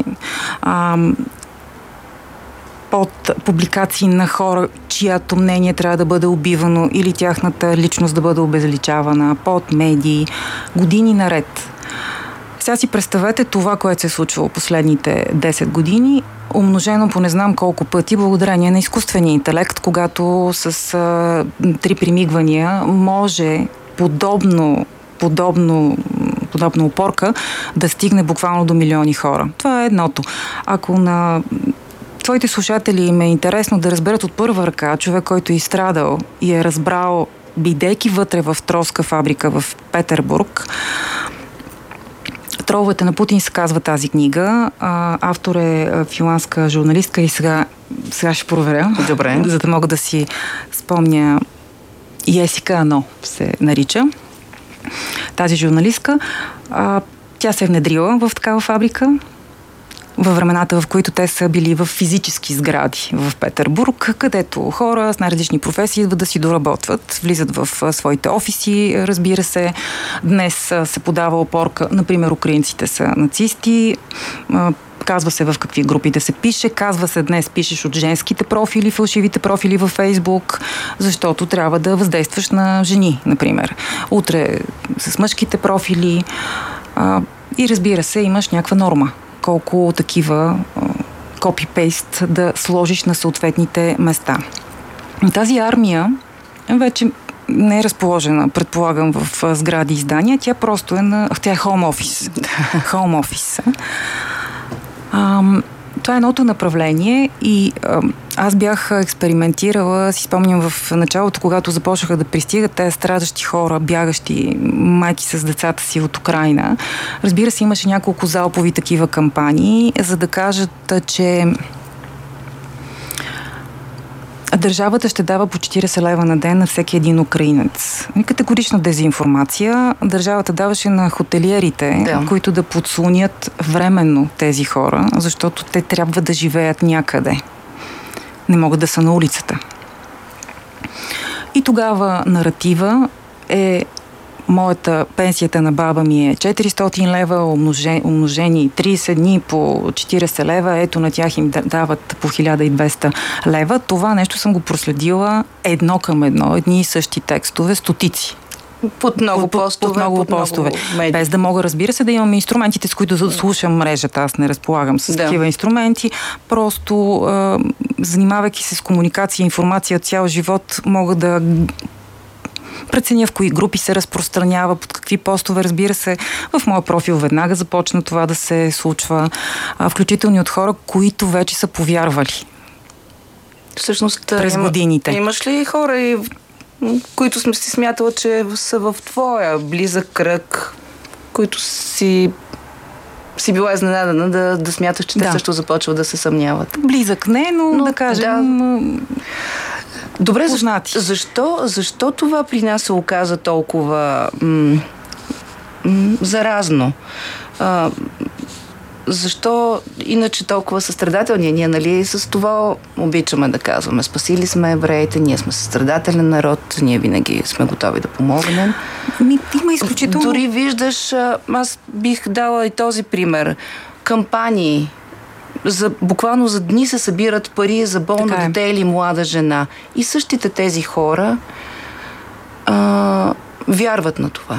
Под публикации на хора, чиято мнение трябва да бъде убивано или тяхната личност да бъде обезличавана, под медии, години наред. Сега си представете това, което се е случвало последните 10 години, умножено по не знам колко пъти, благодарение на изкуствения интелект, когато с 3 примигвания може подобна опорка да стигне буквално до милиони хора. Това е едното. Ако на твоите слушатели им е интересно да разберат от първа ръка човек, който е изстрадал и е разбрал, бидейки вътре в тролска фабрика в Петербург, Троловете на Путин се казва тази книга. Автор е финландска журналистка и сега ще проверя. Добре. За да мога да си спомня. Есика Ано се нарича. Тази журналистка. Тя се е внедрила в такава фабрика във времената, в които те са били в физически сгради в Петербург, където хора с най-различни професии идват да си доработват, влизат в своите офиси, разбира се. Днес се подава опорка, например, украинците са нацисти, казва се в какви групи да се пише, казва се днес пишеш от женските профили, фалшивите профили във Фейсбук, защото трябва да въздействаш на жени, например. Утре с мъжките профили и разбира се, имаш някаква норма. Колко такива копи-пейст да сложиш на съответните места. Тази армия вече не е разположена, предполагам, в сгради и издания. Тя просто тя е хоум офис. Хоум офис. Това е едното направление и аз бях експериментирала, си спомням в началото, когато започнаха да пристигат тези страдащи хора, бягащи майки с децата си от Украйна. Разбира се, имаше няколко залпови такива кампании, за да кажат, че държавата ще дава по 40 лева на ден на всеки един украинец. Категорична дезинформация. Държавата даваше на хотелиерите, които да подслонят временно тези хора, защото те трябва да живеят някъде. Не могат да са на улицата. И тогава наратива е пенсията на баба ми е 400 лева, умножени 30 дни по 40 лева, ето на тях им дават по 1200 лева. Това нещо съм го проследила едно към едно, едни и същи текстове, стотици. Под много постове. Без да мога, разбира се, да имам инструментите, с които слушам мрежата. Аз не разполагам с такива инструменти. Просто занимавайки се с комуникация и информация цял живот, мога да преценя в кои групи се разпространява, под какви постове. Разбира се, в моя профил веднага започна това да се случва, включително от хора, които вече са повярвали. Всъщност, през годините. Имаш ли хора, които си смятала, че са в твоя близък кръг, които си била изненадана да смяташ, че те също започват да се съмняват? Близък не, но да кажем... Добре, защо това при нас се оказа толкова заразно? Защо иначе толкова състрадателни? Ние, нали, с това обичаме да казваме. Спасили сме евреите, ние сме състрадателен народ, ние винаги сме готови да помогнем. Има изключително... Дори виждаш, аз бих дала и този пример. Кампании, буквално за дни се събират пари за болно дете или млада жена. И същите тези хора вярват на това.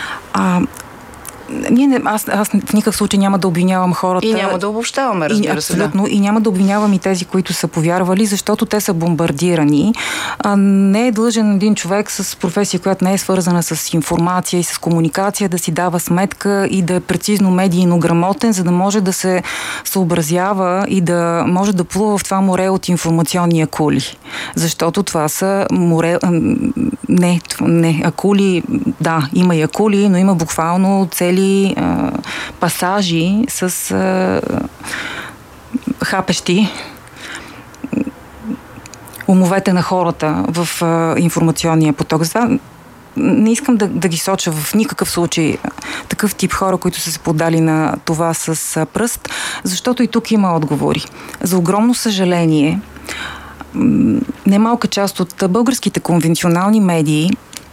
Аз в никакъв случай няма да обвинявам хората. И няма да обобщаваме, разбира се. Абсолютно. И няма да обвинявам и тези, които са повярвали, защото те са бомбардирани. Не е длъжен един човек с професия, която не е свързана с информация и с комуникация, да си дава сметка и да е прецизно медийно грамотен, за да може да се съобразява и да може да плува в това море от информационни акули. Защото това са море... Не, акули... Да, има и акули, но има буквално цели пасажи с хапещи умовете на хората в информационния поток. Затова не искам да ги соча в никакъв случай такъв тип хора, които са се подали на това с пръст, защото и тук има отговори. За огромно съжаление, немалка част от българските конвенционални медии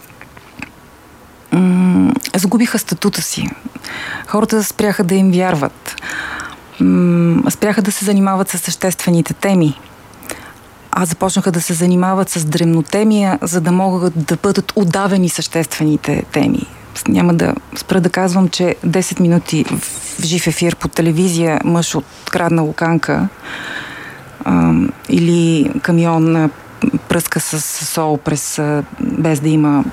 загубиха статута си. Хората спряха да им вярват. Спряха да се занимават с съществените теми. Започнаха да се занимават с дребнотемия, за да могат да бъдат удавени съществените теми. Няма да спра да казвам, че 10 минути в жив ефир по телевизия мъж открадна луканка или камион пръска с сол без да има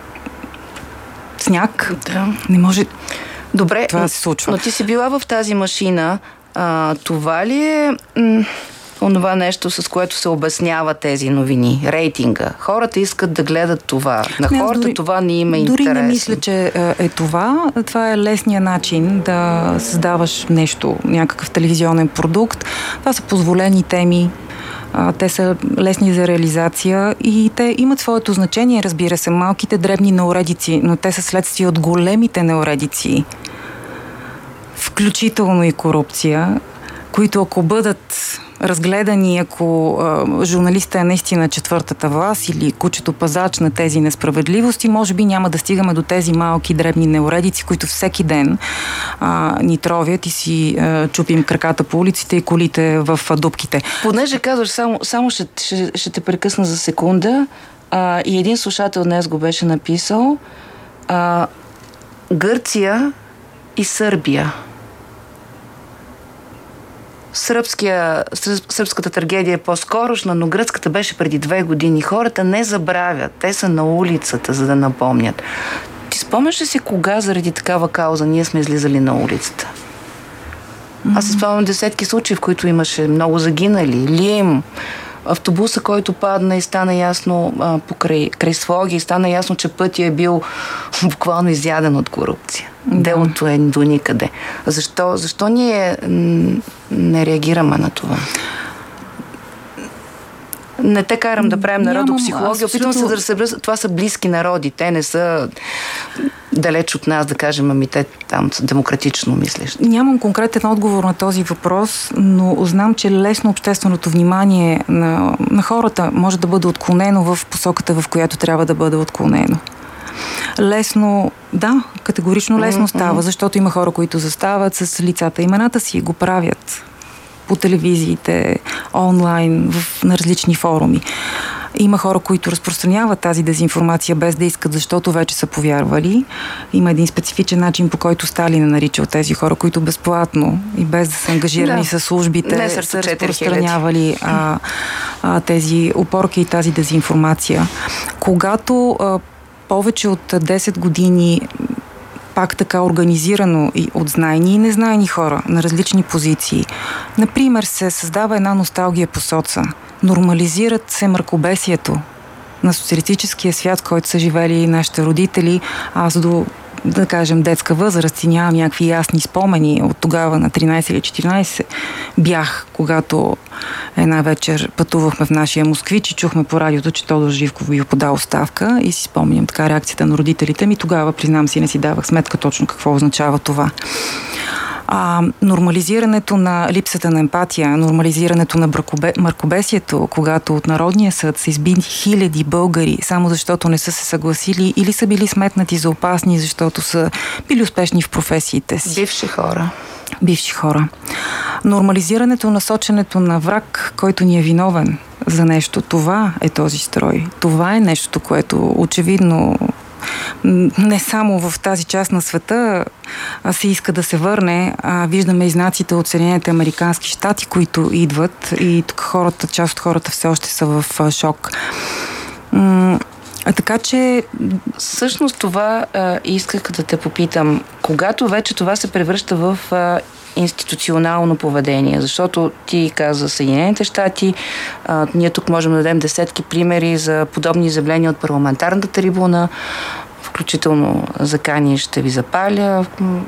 сняг. Да. Не може. Добре, това да се случва. Но ти си била в тази машина. Това ли е онова нещо, с което се обяснява тези новини? Рейтинга. Хората искат да гледат това. На хората това не има интерес. Дори не мисля, че е това. Това е лесният начин да създаваш нещо, някакъв телевизионен продукт. Това са позволени теми. Те са лесни за реализация и те имат своето значение, разбира се, малките дребни неуредици, но те са следствие от големите неуредици, включително и корупция, които ако бъдат разгледани, ако журналистът е наистина четвъртата власт или кучето пазач на тези несправедливости, може би няма да стигаме до тези малки дребни неуредици, които всеки ден ни тровят и си чупим краката по улиците и колите в дупките. Понеже казваш, само ще те прекъсна за секунда, и един слушател днес го беше написал, Гърция и Сърбия. Сръбската трагедия е по-скорошна, но гръцката беше преди 2 години. Хората не забравят. Те са на улицата, за да напомнят. Ти спомняш ли си кога заради такава кауза ние сме излизали на улицата? Аз си спомням десетки случаи, в които имаше много загинали. Лим, автобуса, който падна и стана ясно край Своги, и стана ясно, че пътя е бил буквално изяден от корупция. Делото е до никъде. Защо ние не реагираме на това? Не те карам да правим народопсихология. Опитвам се да разбера. Това са близки народи. Те не са далеч от нас, да кажем, ами те там са демократично мислещи. Нямам конкретен отговор на този въпрос, но знам, че лесно общественото внимание на хората може да бъде отклонено в посоката, в която трябва да бъде отклонено. Лесно, да, категорично лесно става, защото има хора, които застават с лицата и имената си и го правят по телевизиите, онлайн, на различни форуми. Има хора, които разпространяват тази дезинформация без да искат, защото вече са повярвали. Има един специфичен начин, по който Сталин наричал тези хора, които безплатно и без да са ангажирани с службите, са разпространявали тези опорки и тази дезинформация. Когато повече от 10 години пак така организирано и от знайни и незнайни хора на различни позиции. Например, се създава една носталгия по соца. Нормализират се мракобесието на социалистическия свят, в който са живели нашите родители. Аз до, да кажем, детска възраст и нямам някакви ясни спомени. От тогава на 13 или 14 бях, когато една вечер пътувахме в нашия Москвич и чухме по радиото, че Тодор Живков би подал оставка и си спомням така реакцията на родителите ми. Тогава, признам си, не си давах сметка точно какво означава това. Нормализирането на липсата на емпатия, нормализирането на мракобесието, когато от Народния съд са избити хиляди българи, само защото не са се съгласили или са били сметнати за опасни, защото са били успешни в професиите си. Бивши хора. Нормализирането на соченето на враг, който ни е виновен за нещо. Това е този строй. Това е нещо, което очевидно не само в тази част на света се иска да се върне. Виждаме и знаците от Съединените американски щати, които идват и тук хората, част от хората все още са в шок. Така че... Всъщност това исках да те попитам. Когато вече това се превръща в институционално поведение, защото ти каза Съединените щати, ние тук можем да дадем десетки примери за подобни изявления от парламентарната трибуна, включително закани ще ви запаля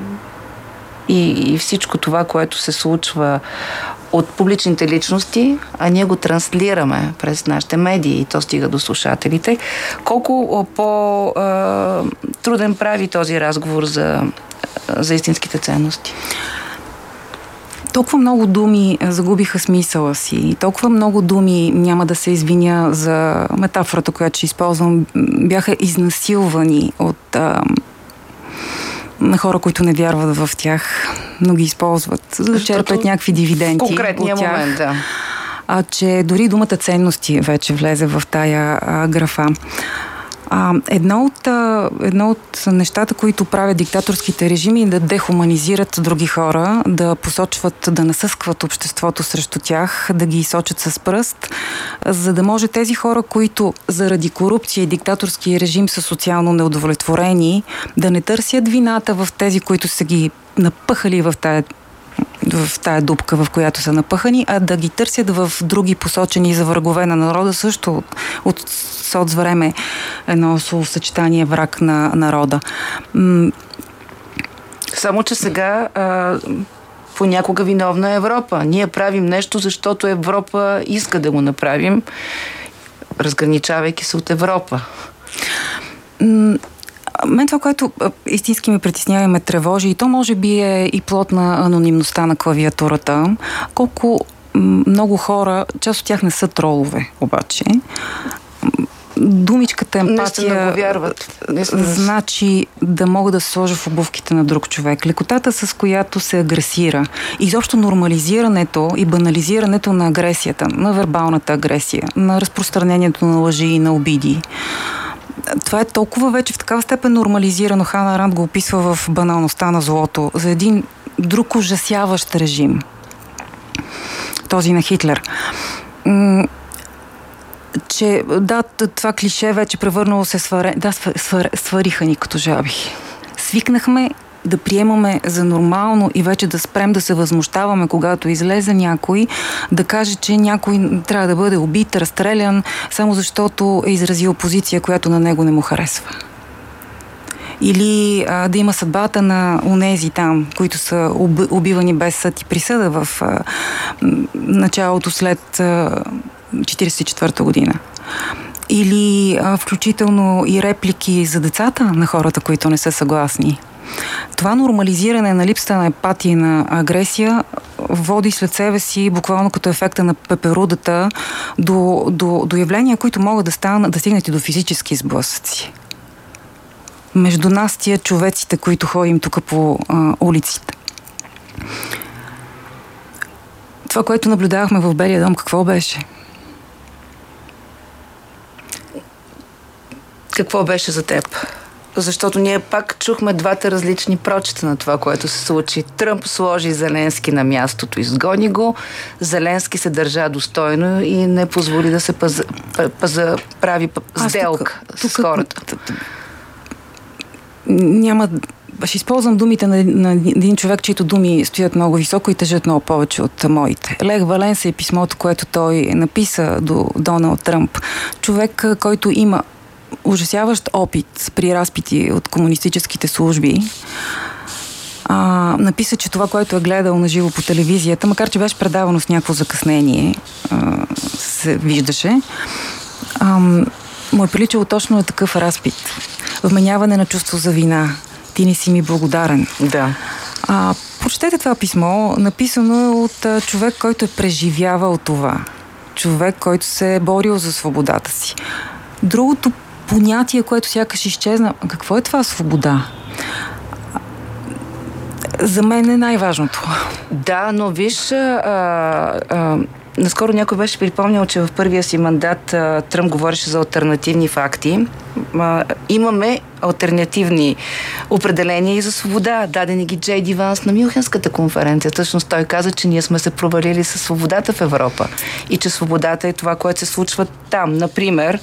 и всичко това, което се случва от публичните личности, а ние го транслираме през нашите медии и то стига до слушателите. Колко по-труден прави този разговор за истинските ценности? Толкова много думи загубиха смисъла си. Толкова много думи, няма да се извиня за метафората, която ще използвам, бяха изнасилвани от хора, които не вярват в тях, но ги използват, за да черпят някакви дивиденти от тях. Момент, да. Че дори думата ценности вече влезе в тая графа. Едно от нещата, които правят диктаторските режими, е да дехуманизират други хора, да посочват, да насъскват обществото срещу тях, да ги сочат с пръст, за да може тези хора, които заради корупция и диктаторски режим са социално неудовлетворени, да не търсят вината в тези, които са ги напъхали в тая дупка, в която са напъхани, а да ги търсят в други посочени за врагове на народа, също от соцвреме едно словосъчетание враг на народа. Само, че сега понякога виновна е Европа. Ние правим нещо, защото Европа иска да го направим, разграничавайки се от Европа. Мен това, което истински ме притеснява и ме тревожи, и то може би е и плод на анонимността на клавиатурата, колко много хора, част от тях не са тролове, обаче. Думичката емпатия значи да мога да се сложа в обувките на друг човек. Лекотата, с която се агресира. Изобщо нормализирането и банализирането на агресията, на вербалната агресия, на разпространението на лъжи и на обиди. Това е толкова вече в такава степен нормализирано. Хана Арендт го описва в Баналността на злото. За един друг ужасяващ режим. Този на Хитлер. Че да, това клише вече превърнало се свариха ни като жаби. Свикнахме да приемаме за нормално и вече да спрем да се възмущаваме, когато излезе някой, да каже, че някой трябва да бъде убит, разстрелян, само защото е изразил позиция, която на него не му харесва. Или да има съдбата на онези там, които са убивани без съд и присъда в началото след 1944 година. Или включително и реплики за децата на хората, които не са съгласни. Това нормализиране на липсата на емпатия и на агресия води след себе си, буквално като ефекта на пеперудата, до явления, които могат да стигнат и до физически сблъсъци. Между нас тия човеците, които ходим тук по улиците. Това, което наблюдавахме в Белия дом, какво беше? какво беше за теб? Защото ние пак чухме двата различни прочета на това, което се случи. Тръмп сложи Зеленски на мястото, изгони го. Зеленски се държа достойно и не позволи да се прави сделка с хората. Няма... Ще използвам думите на един човек, чието думи стоят много високо и тежат много повече от моите. Лех Валенса е писмото, което той написа до Доналд Тръмп. Човек, който има ужасяващ опит при разпити от комунистическите служби, написа, че това, което е гледал на живо по телевизията, макар че беше предавано с някакво закъснение, се виждаше, му е приличало точно на такъв разпит. Вменяване на чувство за вина. Ти не си ми благодарен. Да. Прочетете това писмо, написано от човек, който е преживявал това. Човек, който се е борил за свободата си. Другото понятие, което сякаш изчезна. Какво е това свобода? За мен е най-важното. Да, но виж, наскоро някой беше припомнял, че в първия си мандат Тръмп говореше за алтернативни факти. Имаме алтернативни определения и за свобода. Дадени ги Джей Ди Ванс на Мюнхенската конференция. Всъщност той каза, че ние сме се провалили със свободата в Европа и че свободата е това, което се случва там. Например,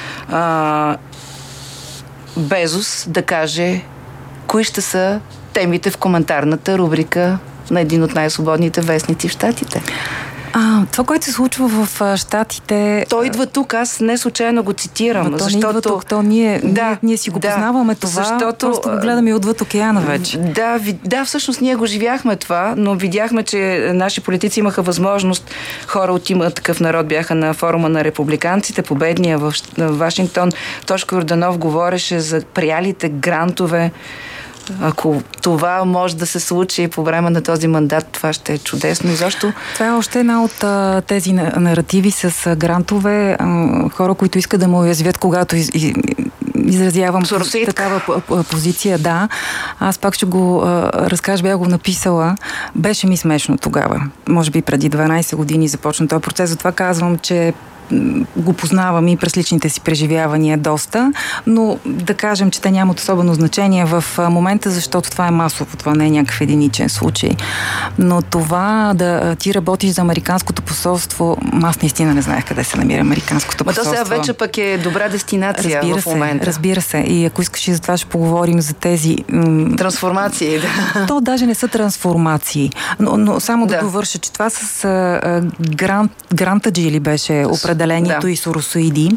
Безос да каже кои ще са темите в коментарната рубрика на един от най-свободните вестници в Щатите. Това, което се случва в Щатите... Той идва тук, аз не случайно го цитирам, защото... Ние си го познаваме това, защото просто го гледаме и отвъд океана вече. Да, всъщност ние го живяхме това, но видяхме, че наши политици имаха възможност, хора от Има такъв народ бяха на форума на републиканците, победния в Вашингтон. Тошко Йорданов говореше за приялите грантове. Ако това може да се случи по време на този мандат, това ще е чудесно. И защо? Това е още една от тези наративи с грантове. Хора, които искат да му уязвят, когато изразявам такава позиция. Да, аз пак ще го разкажа, бях го написала. Беше ми смешно тогава. Може би преди 12 години започна този процес. Затова казвам, че го познавам и през личните си преживявания доста, но да кажем, че те нямат особено значение в момента, защото това е масово, това не е някакъв единичен случай. Но това да ти работиш за американското посолство, аз наистина не знаех къде се намира американското посолство. То сега вече пък е добра дестинация в момента. Разбира се. И ако искаш и за това ще поговорим за тези... трансформации, да. То даже не са трансформации. Но само да довърша, че това с грантаджи ли беше определението и соросоиди.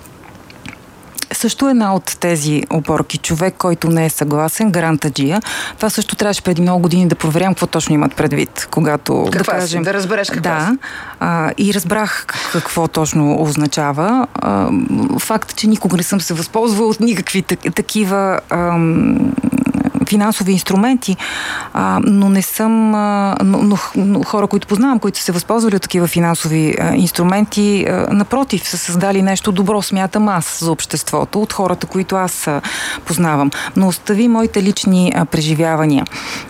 Също една от тези опорки. Човек, който не е съгласен, грантаджия. Това също трябваше преди много години да проверям какво точно имат предвид, когато да разбереш каква и разбрах какво точно означава. Факт, че никога не съм се възползвала от никакви такива финансови инструменти, но не съм... Но хора, които познавам, които са се възползвали от такива финансови инструменти, напротив, са създали нещо добро, смятам аз, за обществото, от хората, които аз познавам. Но остави моите лични преживявания.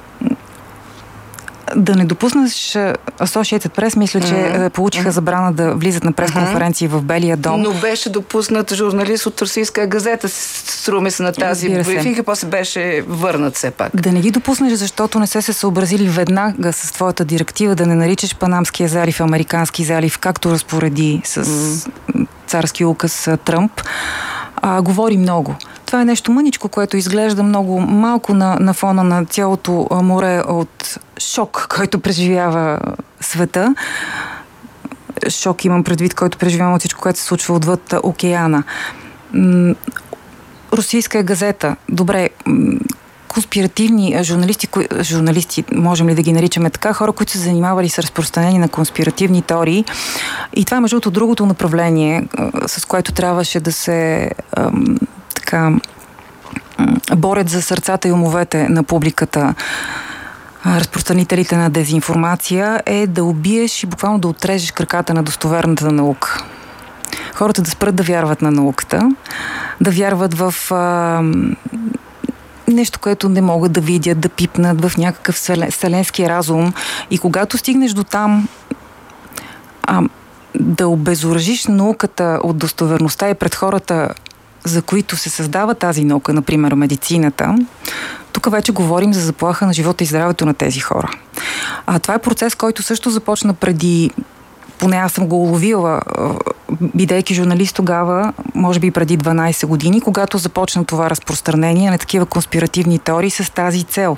Да не допуснеш Associated Press, мисля, че получиха забрана да влизат на пресконференции в Белия дом. Но беше допуснат журналист от Русийска газета, струми се на тази брифинг, после беше върнат все пак. Да не ги допуснеш, защото не се съобразили веднага с твоята директива да не наричаш Панамския залив Американски залив, както разпореди с царски указ Тръмп. Говори много. Това е нещо мъничко, което изглежда много малко на фона на цялото море от шок, който преживява света. Шок имам предвид, който преживявам от всичко, което се случва отвъд океана. Русийска газета. Добре, конспиративни журналисти, можем ли да ги наричаме така, хора, които са занимавали с разпространение на конспиративни теории. И това е между другото направление, с което трябваше да се борят за сърцата и умовете на публиката, разпространителите на дезинформация, е да убиеш и буквално да отрежеш краката на достоверната наука. Хората да спрат да вярват на науката, да вярват в нещо, което не могат да видят, да пипнат, в някакъв вселенски разум. И когато стигнеш до там, да обезоръжиш науката от достоверността и пред хората за които се създава тази наука, например медицината, тук вече говорим за заплаха на живота и здравето на тези хора. Това е процес, който също започна преди, поне аз съм го уловила, бидейки журналист тогава, може би преди 12 години, когато започна това разпространение на такива конспиративни теории с тази цел.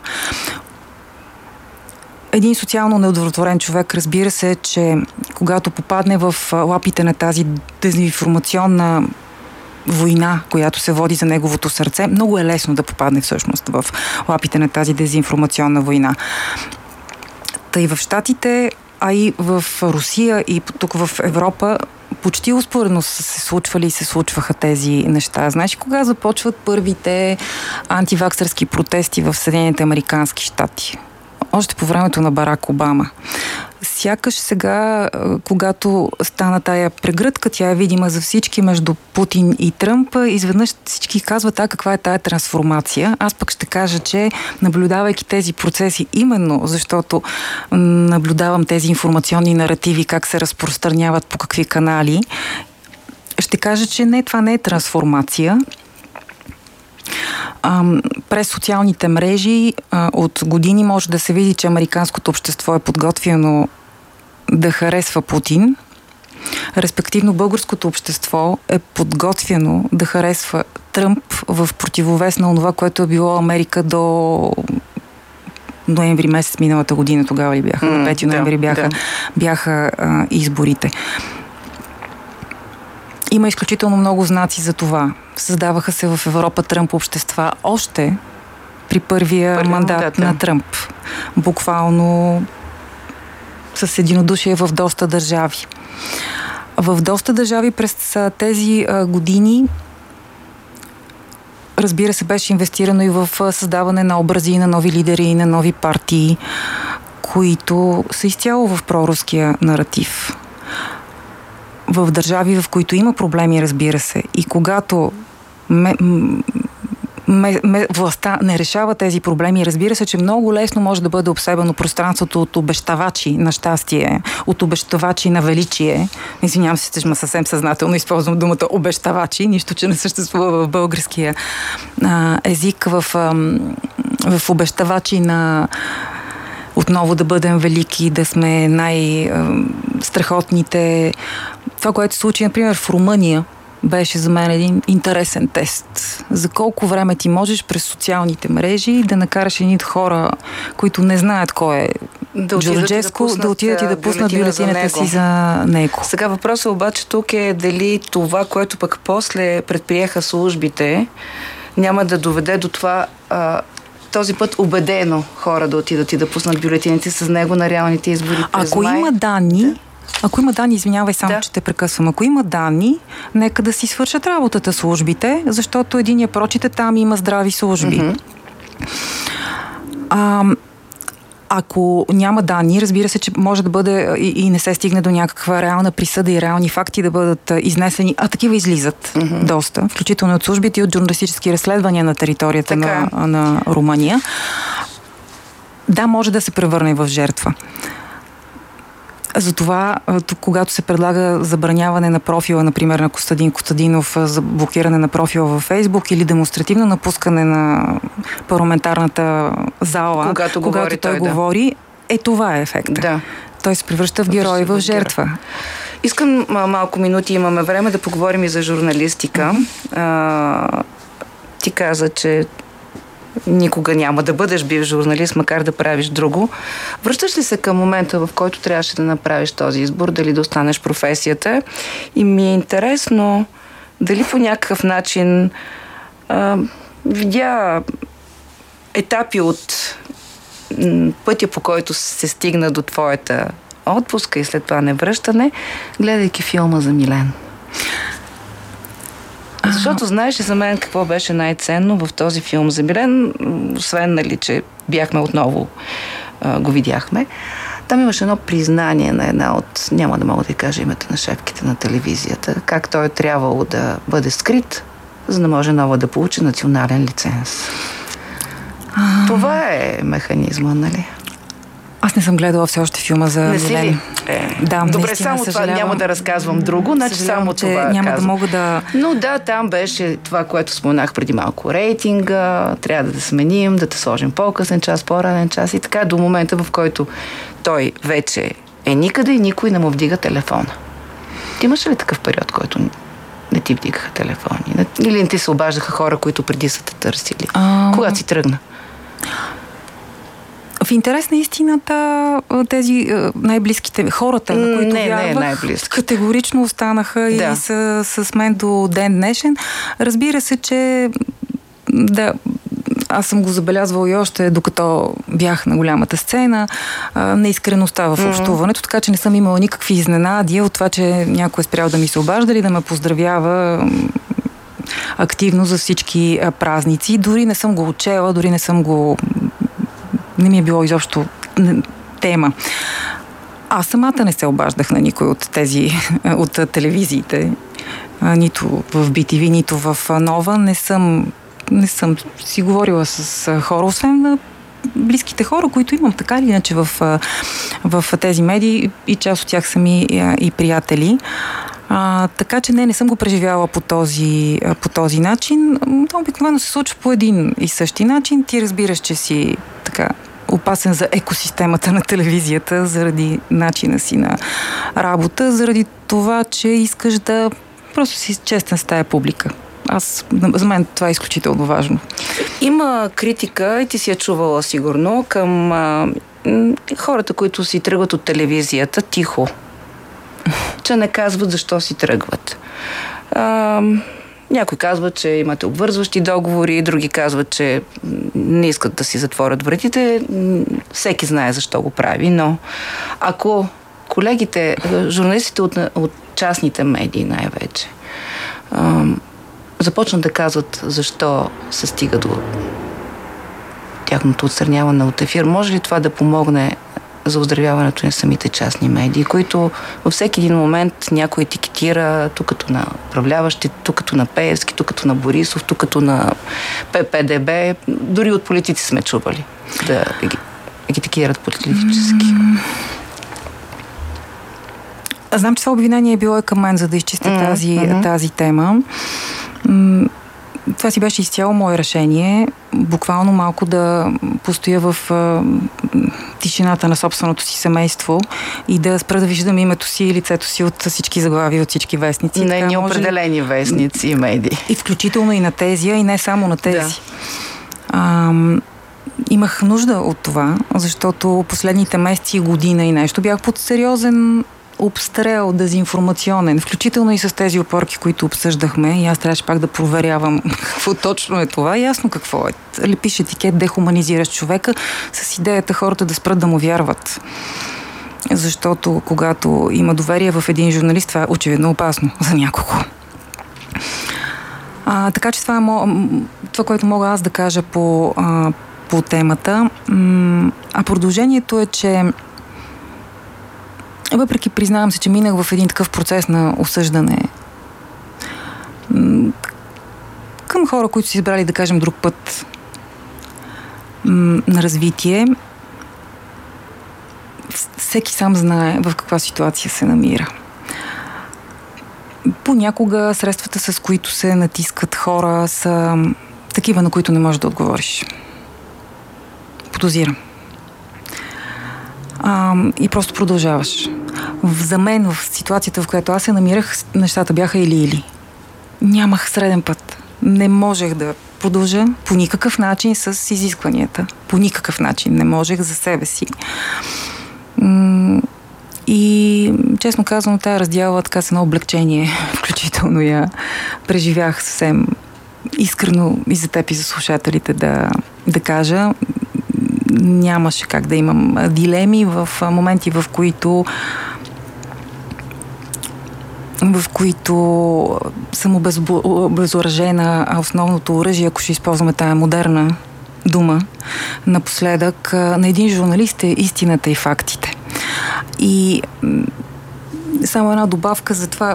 Един социално неудовлетворен човек, разбира се, че когато попадне в лапите на тази дезинформационна война, която се води за неговото сърце, много е лесно да попадне всъщност в лапите на тази дезинформационна война. Тъй в Щатите, а и в Русия и тук в Европа почти успоредно са се случвали и се случваха тези неща. Знаеш кога започват първите антиваксърски протести в Съединените американски щати? Още по времето на Барак Обама. Сякаш сега, когато стана тая прегръдка, тя е видима за всички между Путин и Тръмп, изведнъж всички казват, каква е тая трансформация. Аз пък ще кажа, че наблюдавайки тези процеси, именно защото наблюдавам тези информационни наративи, как се разпространяват, по какви канали, ще кажа, че не, това не е трансформация. През социалните мрежи от години може да се види, че американското общество е подготвено да харесва Путин. Респективно българското общество е подготвено да харесва Тръмп в противовес на това, което е било Америка до ноември месец миналата година. Тогава ли бяха? На 5 ноември бяха изборите. Има изключително много знаци за това. Създаваха се в Европа Тръмп общества още при първия мандат на Тръмп. Буквално с единодушие в доста държави. В доста държави през тези години, разбира се, беше инвестирано и в създаване на образи на нови лидери и на нови партии, които са изцяло в проруския наратив. В държави, в които има проблеми, разбира се, и когато властта не решава тези проблеми, разбира се, че много лесно може да бъде обсебено пространството от обещавачи на щастие, от обещавачи на величие. Извинявам се, че съвсем съзнателно използвам думата обещавачи, нищо, че не съществува в българския език, в обещавачи на отново да бъдем велики, да сме най-страхотните. Това, което се случи, например, в Румъния, беше за мен един интересен тест. За колко време ти можеш през социалните мрежи да накараш едни хора, които не знаят кой е Джорджеско, да отидат и да пуснат бюлетината си за него. Сега въпросът обаче тук е дали това, което пък после предприеха службите, няма да доведе до това този път убедено хора да отидат и да пуснат бюлетините с него на реалните избори през май. Ако има данни, извинявай само, че те прекъсвам. Ако има данни, нека да си свършат работата службите, защото единия прочите, там има здрави служби. Ако няма данни, разбира се, че може да бъде и не се стигне до някаква реална присъда и реални факти да бъдат изнесени, а такива излизат доста, включително от службите и от журналистически разследвания на територията на Румъния. Да, може да се превърне в жертва. Затова, когато се предлага забраняване на профила, например, на Костадин Костадинов, за блокиране на профила във Фейсбук или демонстративно напускане на парламентарната зала, когато той говори, това е ефекта. Да. Той се превръща в герой, в жертва. Искам малко минути, имаме време да поговорим и за журналистика. Ти каза, че никога няма да бъдеш бив журналист, макар да правиш друго. Връщаш ли се към момента, в който трябваше да направиш този избор, дали да останеш професията? И ми е интересно дали по някакъв начин видя етапи от пътя, по който се стигна до твоята отпуска и след това невръщане, гледайки филма за Милен. Защото знаеш ли за мен какво беше най-ценно в този филм за Милен, освен, нали, че бяхме отново, го видяхме. Там имаше едно признание на една от, няма да мога да кажа името на шефките на телевизията, как той е трябвало да бъде скрит, за да може нова да получи национален лиценз. Това е механизма, нали? Аз не съм гледала все още филма за Милен. Да, добре, само това няма да разказвам друго, значи само това няма казвам. Да мога да... Но да, там беше това, което споменах преди малко. Рейтинга, трябва да сменим, да те сложим по-късен час, по-ранен час и така до момента, в който той вече е никъде и никой не му вдига телефона. Ти имаш ли такъв период, който не ти вдигаха телефони? Или не ти се обаждаха хора, които преди са те търсили? Когато си тръгна? В интерес на истината, тези най-близките хората, на които вярвах, категорично останаха и са с мен до ден днешен. Разбира се, че аз съм го забелязвала и още докато бях на голямата сцена, неискреността в общуването, така че не съм имала никакви изненади от това, че някой е спрял да ми се обажда или да ме поздравява активно за всички празници. Дори не съм го учела, дори не ми е било изобщо тема. Аз самата не се обаждах на никой от от телевизиите, нито в BTV, нито в Нова. Не съм си говорила с хора, освен на близките хора, които имам така или иначе в тези медии, и част от тях са ми и приятели. Така че не съм го преживяла по този начин. Обикновено се случва по един и същи начин. Ти разбираш, че си така опасен за екосистемата на телевизията, заради начина си на работа, заради това, че искаш да просто си честен с тая публика. За мен това е изключително важно. Има критика, и ти си я чувала сигурно, към хората, които си тръгват от телевизията тихо. Че не казват защо си тръгват. Някои казват, че имате обвързващи договори, други казват, че не искат да си затворят вратите. Всеки знае защо го прави, но ако колегите, журналистите от частните медии най-вече, започнат да казват защо се стига до тяхното отстраняване от ефир, може ли това да помогне за оздравяването на самите частни медии, които във всеки един момент някой етикетира, тук като на управляващи, тук като на Пеевски, тук като на Борисов, тук като на ППДБ, дори от политици сме чували да етикетират политически. Знам, че това обвинение е било и към мен, за да изчистя тази тема. Това си беше изцяло мое решение. Буквално малко да постоя в тишината на собственото си семейство и да спра да виждам името си и лицето си от всички заглавия, от всички вестници. Не неопределени вестници и медии. И включително и на тези, и не само на тези. Да. Имах нужда от това, защото последните месеци и година и нещо бях под сериозен обстрел, дезинформационен, включително и с тези опорки, които обсъждахме, и аз трябваше пак да проверявам какво точно е това. Ясно какво е. Лепиш етикет, дехуманизираш човека с идеята хората да спрат да му вярват. Защото когато има доверие в един журналист, това е очевидно опасно за някого. Така че това е това, което мога аз да кажа по темата. А продължението е, че въпреки, признавам се, че минах в един такъв процес на осъждане към хора, които са избрали, да кажем, друг път на развитие. Всеки сам знае в каква ситуация се намира. Понякога средствата, с които се натискат хора, са такива, на които не можеш да отговориш. Подозирам. И просто продължаваш. За мен, в ситуацията, в която аз се намирах, нещата бяха или-или. Нямах среден път. Не можех да продължа по никакъв начин с изискванията. По никакъв начин не можех за себе си. И, честно казвам, тая раздяла така с едно облегчение, включително я преживях съвсем искрено и за теб и за слушателите да кажа. Нямаше как да имам дилеми в моменти, в които съм обезоръжена, а основното оръжие, ако ще използваме тая модерна дума, напоследък, на един журналист е истината и фактите. И само една добавка за това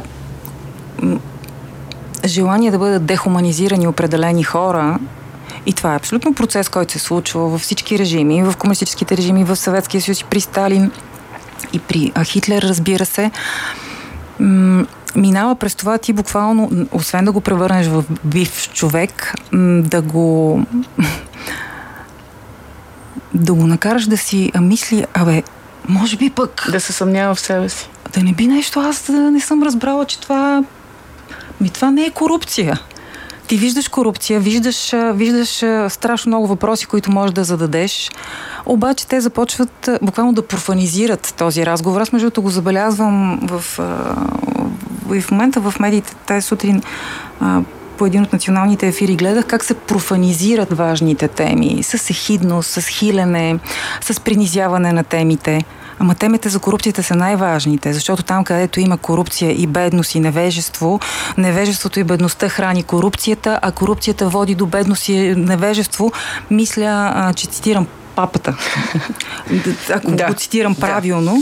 желание да бъдат дехуманизирани определени хора. И това е абсолютно процес, който се случва във всички режими, в комунистическите режими, в Съветския съюз и при Сталин. и при Хитлер, разбира се, минава през това ти буквално, освен да го превърнеш в бив човек, да го накараш да си мисли, може би пък... Да се съмнява в себе си. Да не би нещо, аз да не съм разбрала, че това не е корупция. Ти виждаш корупция, виждаш страшно много въпроси, които можеш да зададеш, обаче те започват буквално да профанизират този разговор. Аз между го забелязвам в момента в медиите. Тази сутрин по един от националните ефири гледах как се профанизират важните теми. С ехидност, с хилене, с принизяване на темите. Ама темите за корупцията са най-важните, защото там, където има корупция и бедност и невежество, невежеството и бедността храни корупцията, а корупцията води до бедност и невежество, мисля, че цитирам папата. Ако го цитирам правилно.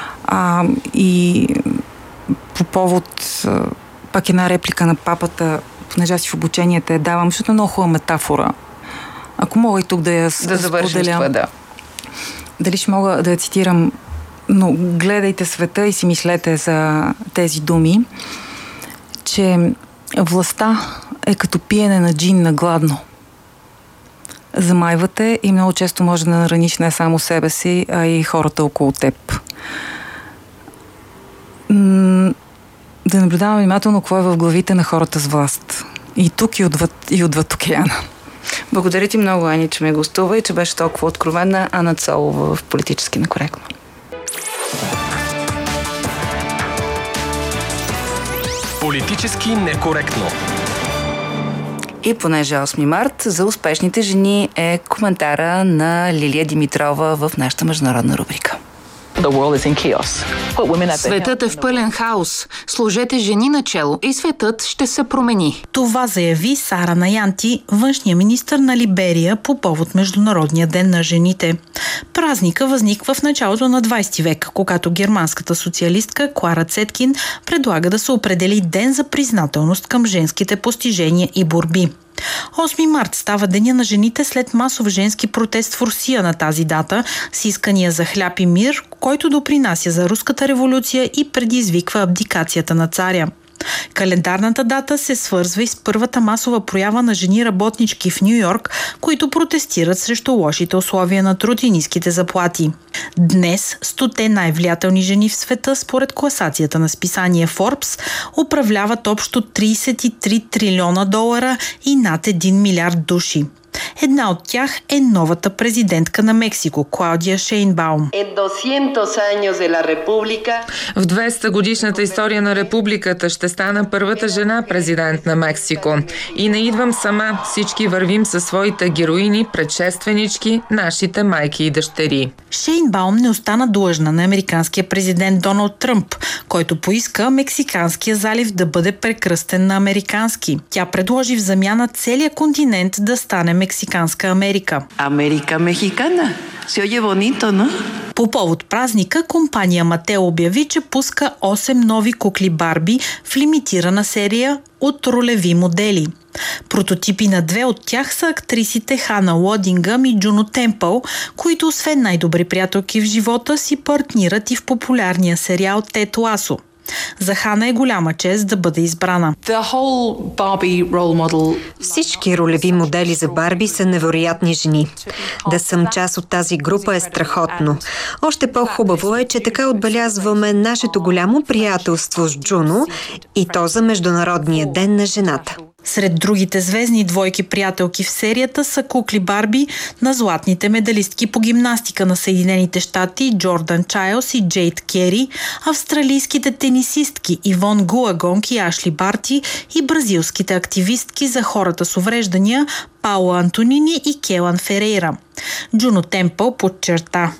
И по повод пак една реплика на папата, понеже аз си в обучението давам, защото е много хубава метафора. Ако мога и тук да я споделям. Дали ще мога да я цитирам, но гледайте света и си мислете за тези думи, че властта е като пиене на джин на гладно. Замайвате и много често може да нараниш не само себе си, а и хората около теб. Да наблюдавам внимателно какво е в главите на хората с власт. И тук, и отвъд океана. Благодаря ти много, Ани, че ме гостува и че беше толкова откровенна. Ана Цолова в Политически некоректно. Политически некоректно. И понеже 8 март, за успешните жени е коментара на Лилия Димитрова в нашата международна рубрика. Светът е в пълен хаос. Сложете жени начело и светът ще се промени. Това заяви Сара Наянти, външния министър на Либерия, по повод Международния ден на жените. Празника възниква в началото на 20 век, когато германската социалистка Клара Цеткин предлага да се определи ден за признателност към женските постижения и борби. 8 март става деня на жените след масов женски протест в Русия на тази дата с искания за хляб и мир, който допринася за руската революция и предизвиква абдикацията на царя. Календарната дата се свързва и с първата масова проява на жени работнички в Ню-Йорк, които протестират срещу лошите условия на труд и ниските заплати. Днес 100 най-влиятелни жени в света, според класацията на списание Forbes, управляват общо 33 трилиона долара и над 1 милиард души. Една от тях е новата президентка на Мексико, Клаудия Шейнбаум. В 200 годишната история на републиката ще стана първата жена президент на Мексико. И не идвам сама, всички вървим със своите героини, предшественички, нашите майки и дъщери. Шейнбаум не остана длъжна на американския президент Доналд Тръмп, който поиска Мексиканския залив да бъде прекръстен на американски. Тя предложи в замяна целия континент да стане Мексиканска Америка. Америка мексикана. Се oye bonito, no? По повод празника, компания Матео обяви, че пуска 8 нови кукли Барби в лимитирана серия от ролеви модели. Прототипи на 2 от тях са актрисите Хана Лодингъм и Джуно Темпъл, които освен най-добри приятелки в живота си партнират и в популярния сериал Тед Ласо. За Хана е голяма чест да бъде избрана. Всички ролеви модели за Барби са невероятни жени. Да съм част от тази група е страхотно. Още по-хубаво е, че така отбелязваме нашето голямо приятелство с Джуно и то за Международния ден на жената. Сред другите звездни двойки приятелки в серията са кукли Барби на златните медалистки по гимнастика на Съединените щати Джордан Чайлс и Джейд Кери, австралийските тенисистки Ивон Гуагонг и Ашли Барти и бразилските активистки за хората с увреждания Паула Антонини и Келан Ферейра. Джуно Темпъл подчерта: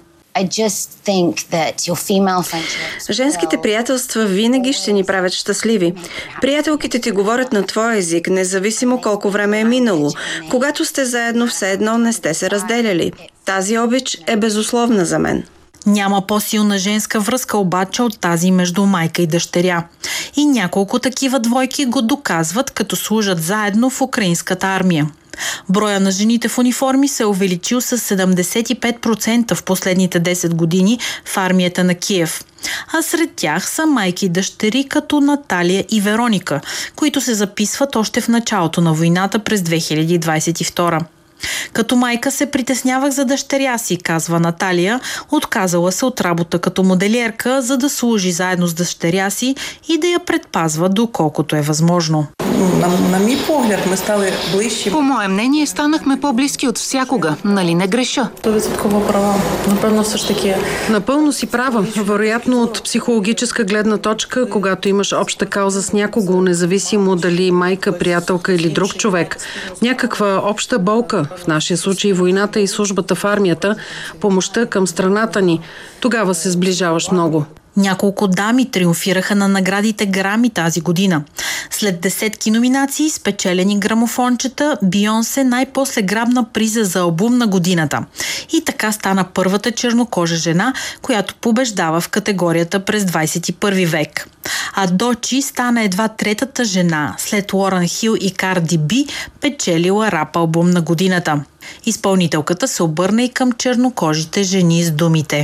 Женските приятелства винаги ще ни правят щастливи. Приятелките ти говорят на твой език, независимо колко време е минало. Когато сте заедно, все едно не сте се разделяли. Тази обич е безусловна за мен. Няма по-силна женска връзка обаче от тази между майка и дъщеря. И няколко такива двойки го доказват, като служат заедно в украинската армия. Броя на жените в униформи се е увеличил с 75% в последните 10 години в армията на Киев. А сред тях са майки и дъщери като Наталия и Вероника, които се записват още в началото на войната през 2022. Като майка се притеснявах за дъщеря си, казва Наталия, отказала се от работа като моделиерка, за да служи заедно с дъщеря си и да я предпазва доколкото е възможно. На мой поглед сме стали ближче. По мое мнение, станахме по-близки от всякога. Нали не греша? Това е такова права. Напълно също таки. Напълно си права. Вероятно от психологическа гледна точка, когато имаш обща кауза с някого, независимо дали майка, приятелка или друг човек, някаква обща болка, в нашия случай войната и службата в армията, помощта към страната ни, тогава се сближаваш много. Няколко дами триумфираха на наградите Грами тази година. След десетки номинации, спечелени грамофончета, Бийонсе най-после грабна приза за албум на годината. И така стана първата чернокожа жена, която побеждава в категорията през 21 век. А Дочи стана едва третата жена, след Лорен Хил и Карди Би, печелила рап албум на годината. Изпълнителката се обърна и към чернокожите жени с думите: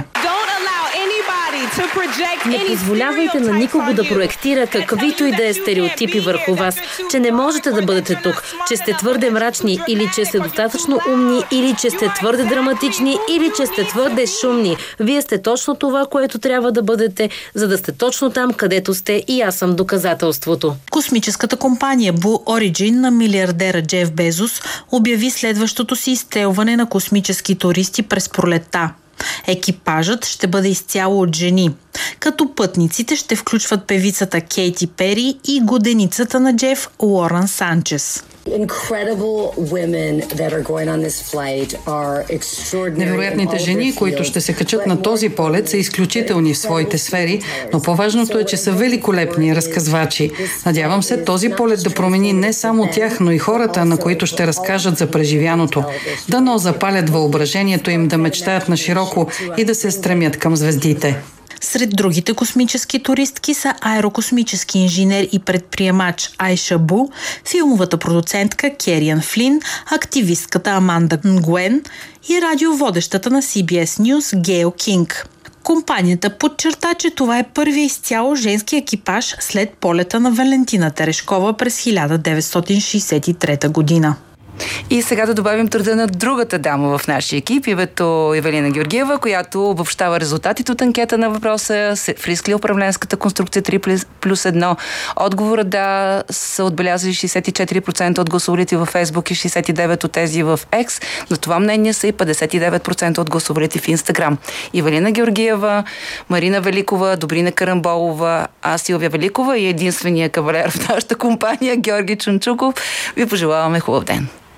не позволявайте на никого да проектира каквито и да е стереотипи върху вас, че не можете да бъдете тук, че сте твърде мрачни, или че сте достатъчно умни, или че сте твърде драматични, или че сте твърде шумни. Вие сте точно това, което трябва да бъдете, за да сте точно там, където сте, и аз съм доказателството. Космическата компания Blue Origin на милиардера Джеф Безос обяви следващото си изстрелване на космически туристи през пролетта. Екипажът ще бъде изцяло от жени, като пътниците ще включват певицата Кейти Пери и годеницата на Джеф Лорен Санчес. Невероятните жени, които ще се качат на този полет, са изключителни в своите сфери, но по-важното е, че са великолепни разказвачи. Надявам се този полет да промени не само тях, но и хората, на които ще разкажат за преживяното. Дано запалят въображението им да мечтаят на широко и да се стремят към звездите. Сред другите космически туристки са аерокосмически инженер и предприемач Айша Бу, филмовата продуцентка Кериан Флин, активистката Аманда Нгуен и радиоводещата на CBS News Гейл Кинг. Компанията подчерта, че това е първият изцяло женски екипаж след полета на Валентина Терешкова през 1963 година. И сега да добавим труда на другата дама в нашия екип, името Евелина Георгиева, която обобщава резултатите от анкета на въпроса в риск ли управленската конструкция 3+1. Отговорът да са отбелязали 64% от гласовалите във Фейсбук и 69% от тези в X. На това мнение са и 59% от гласовалите в Инстаграм. Евелина Георгиева, Марина Великова, Добрина Карамболова, аз Силвия Великова и единствения кавалер в нашата компания Георги Чунчуков. Ви пожелаваме хубав ден!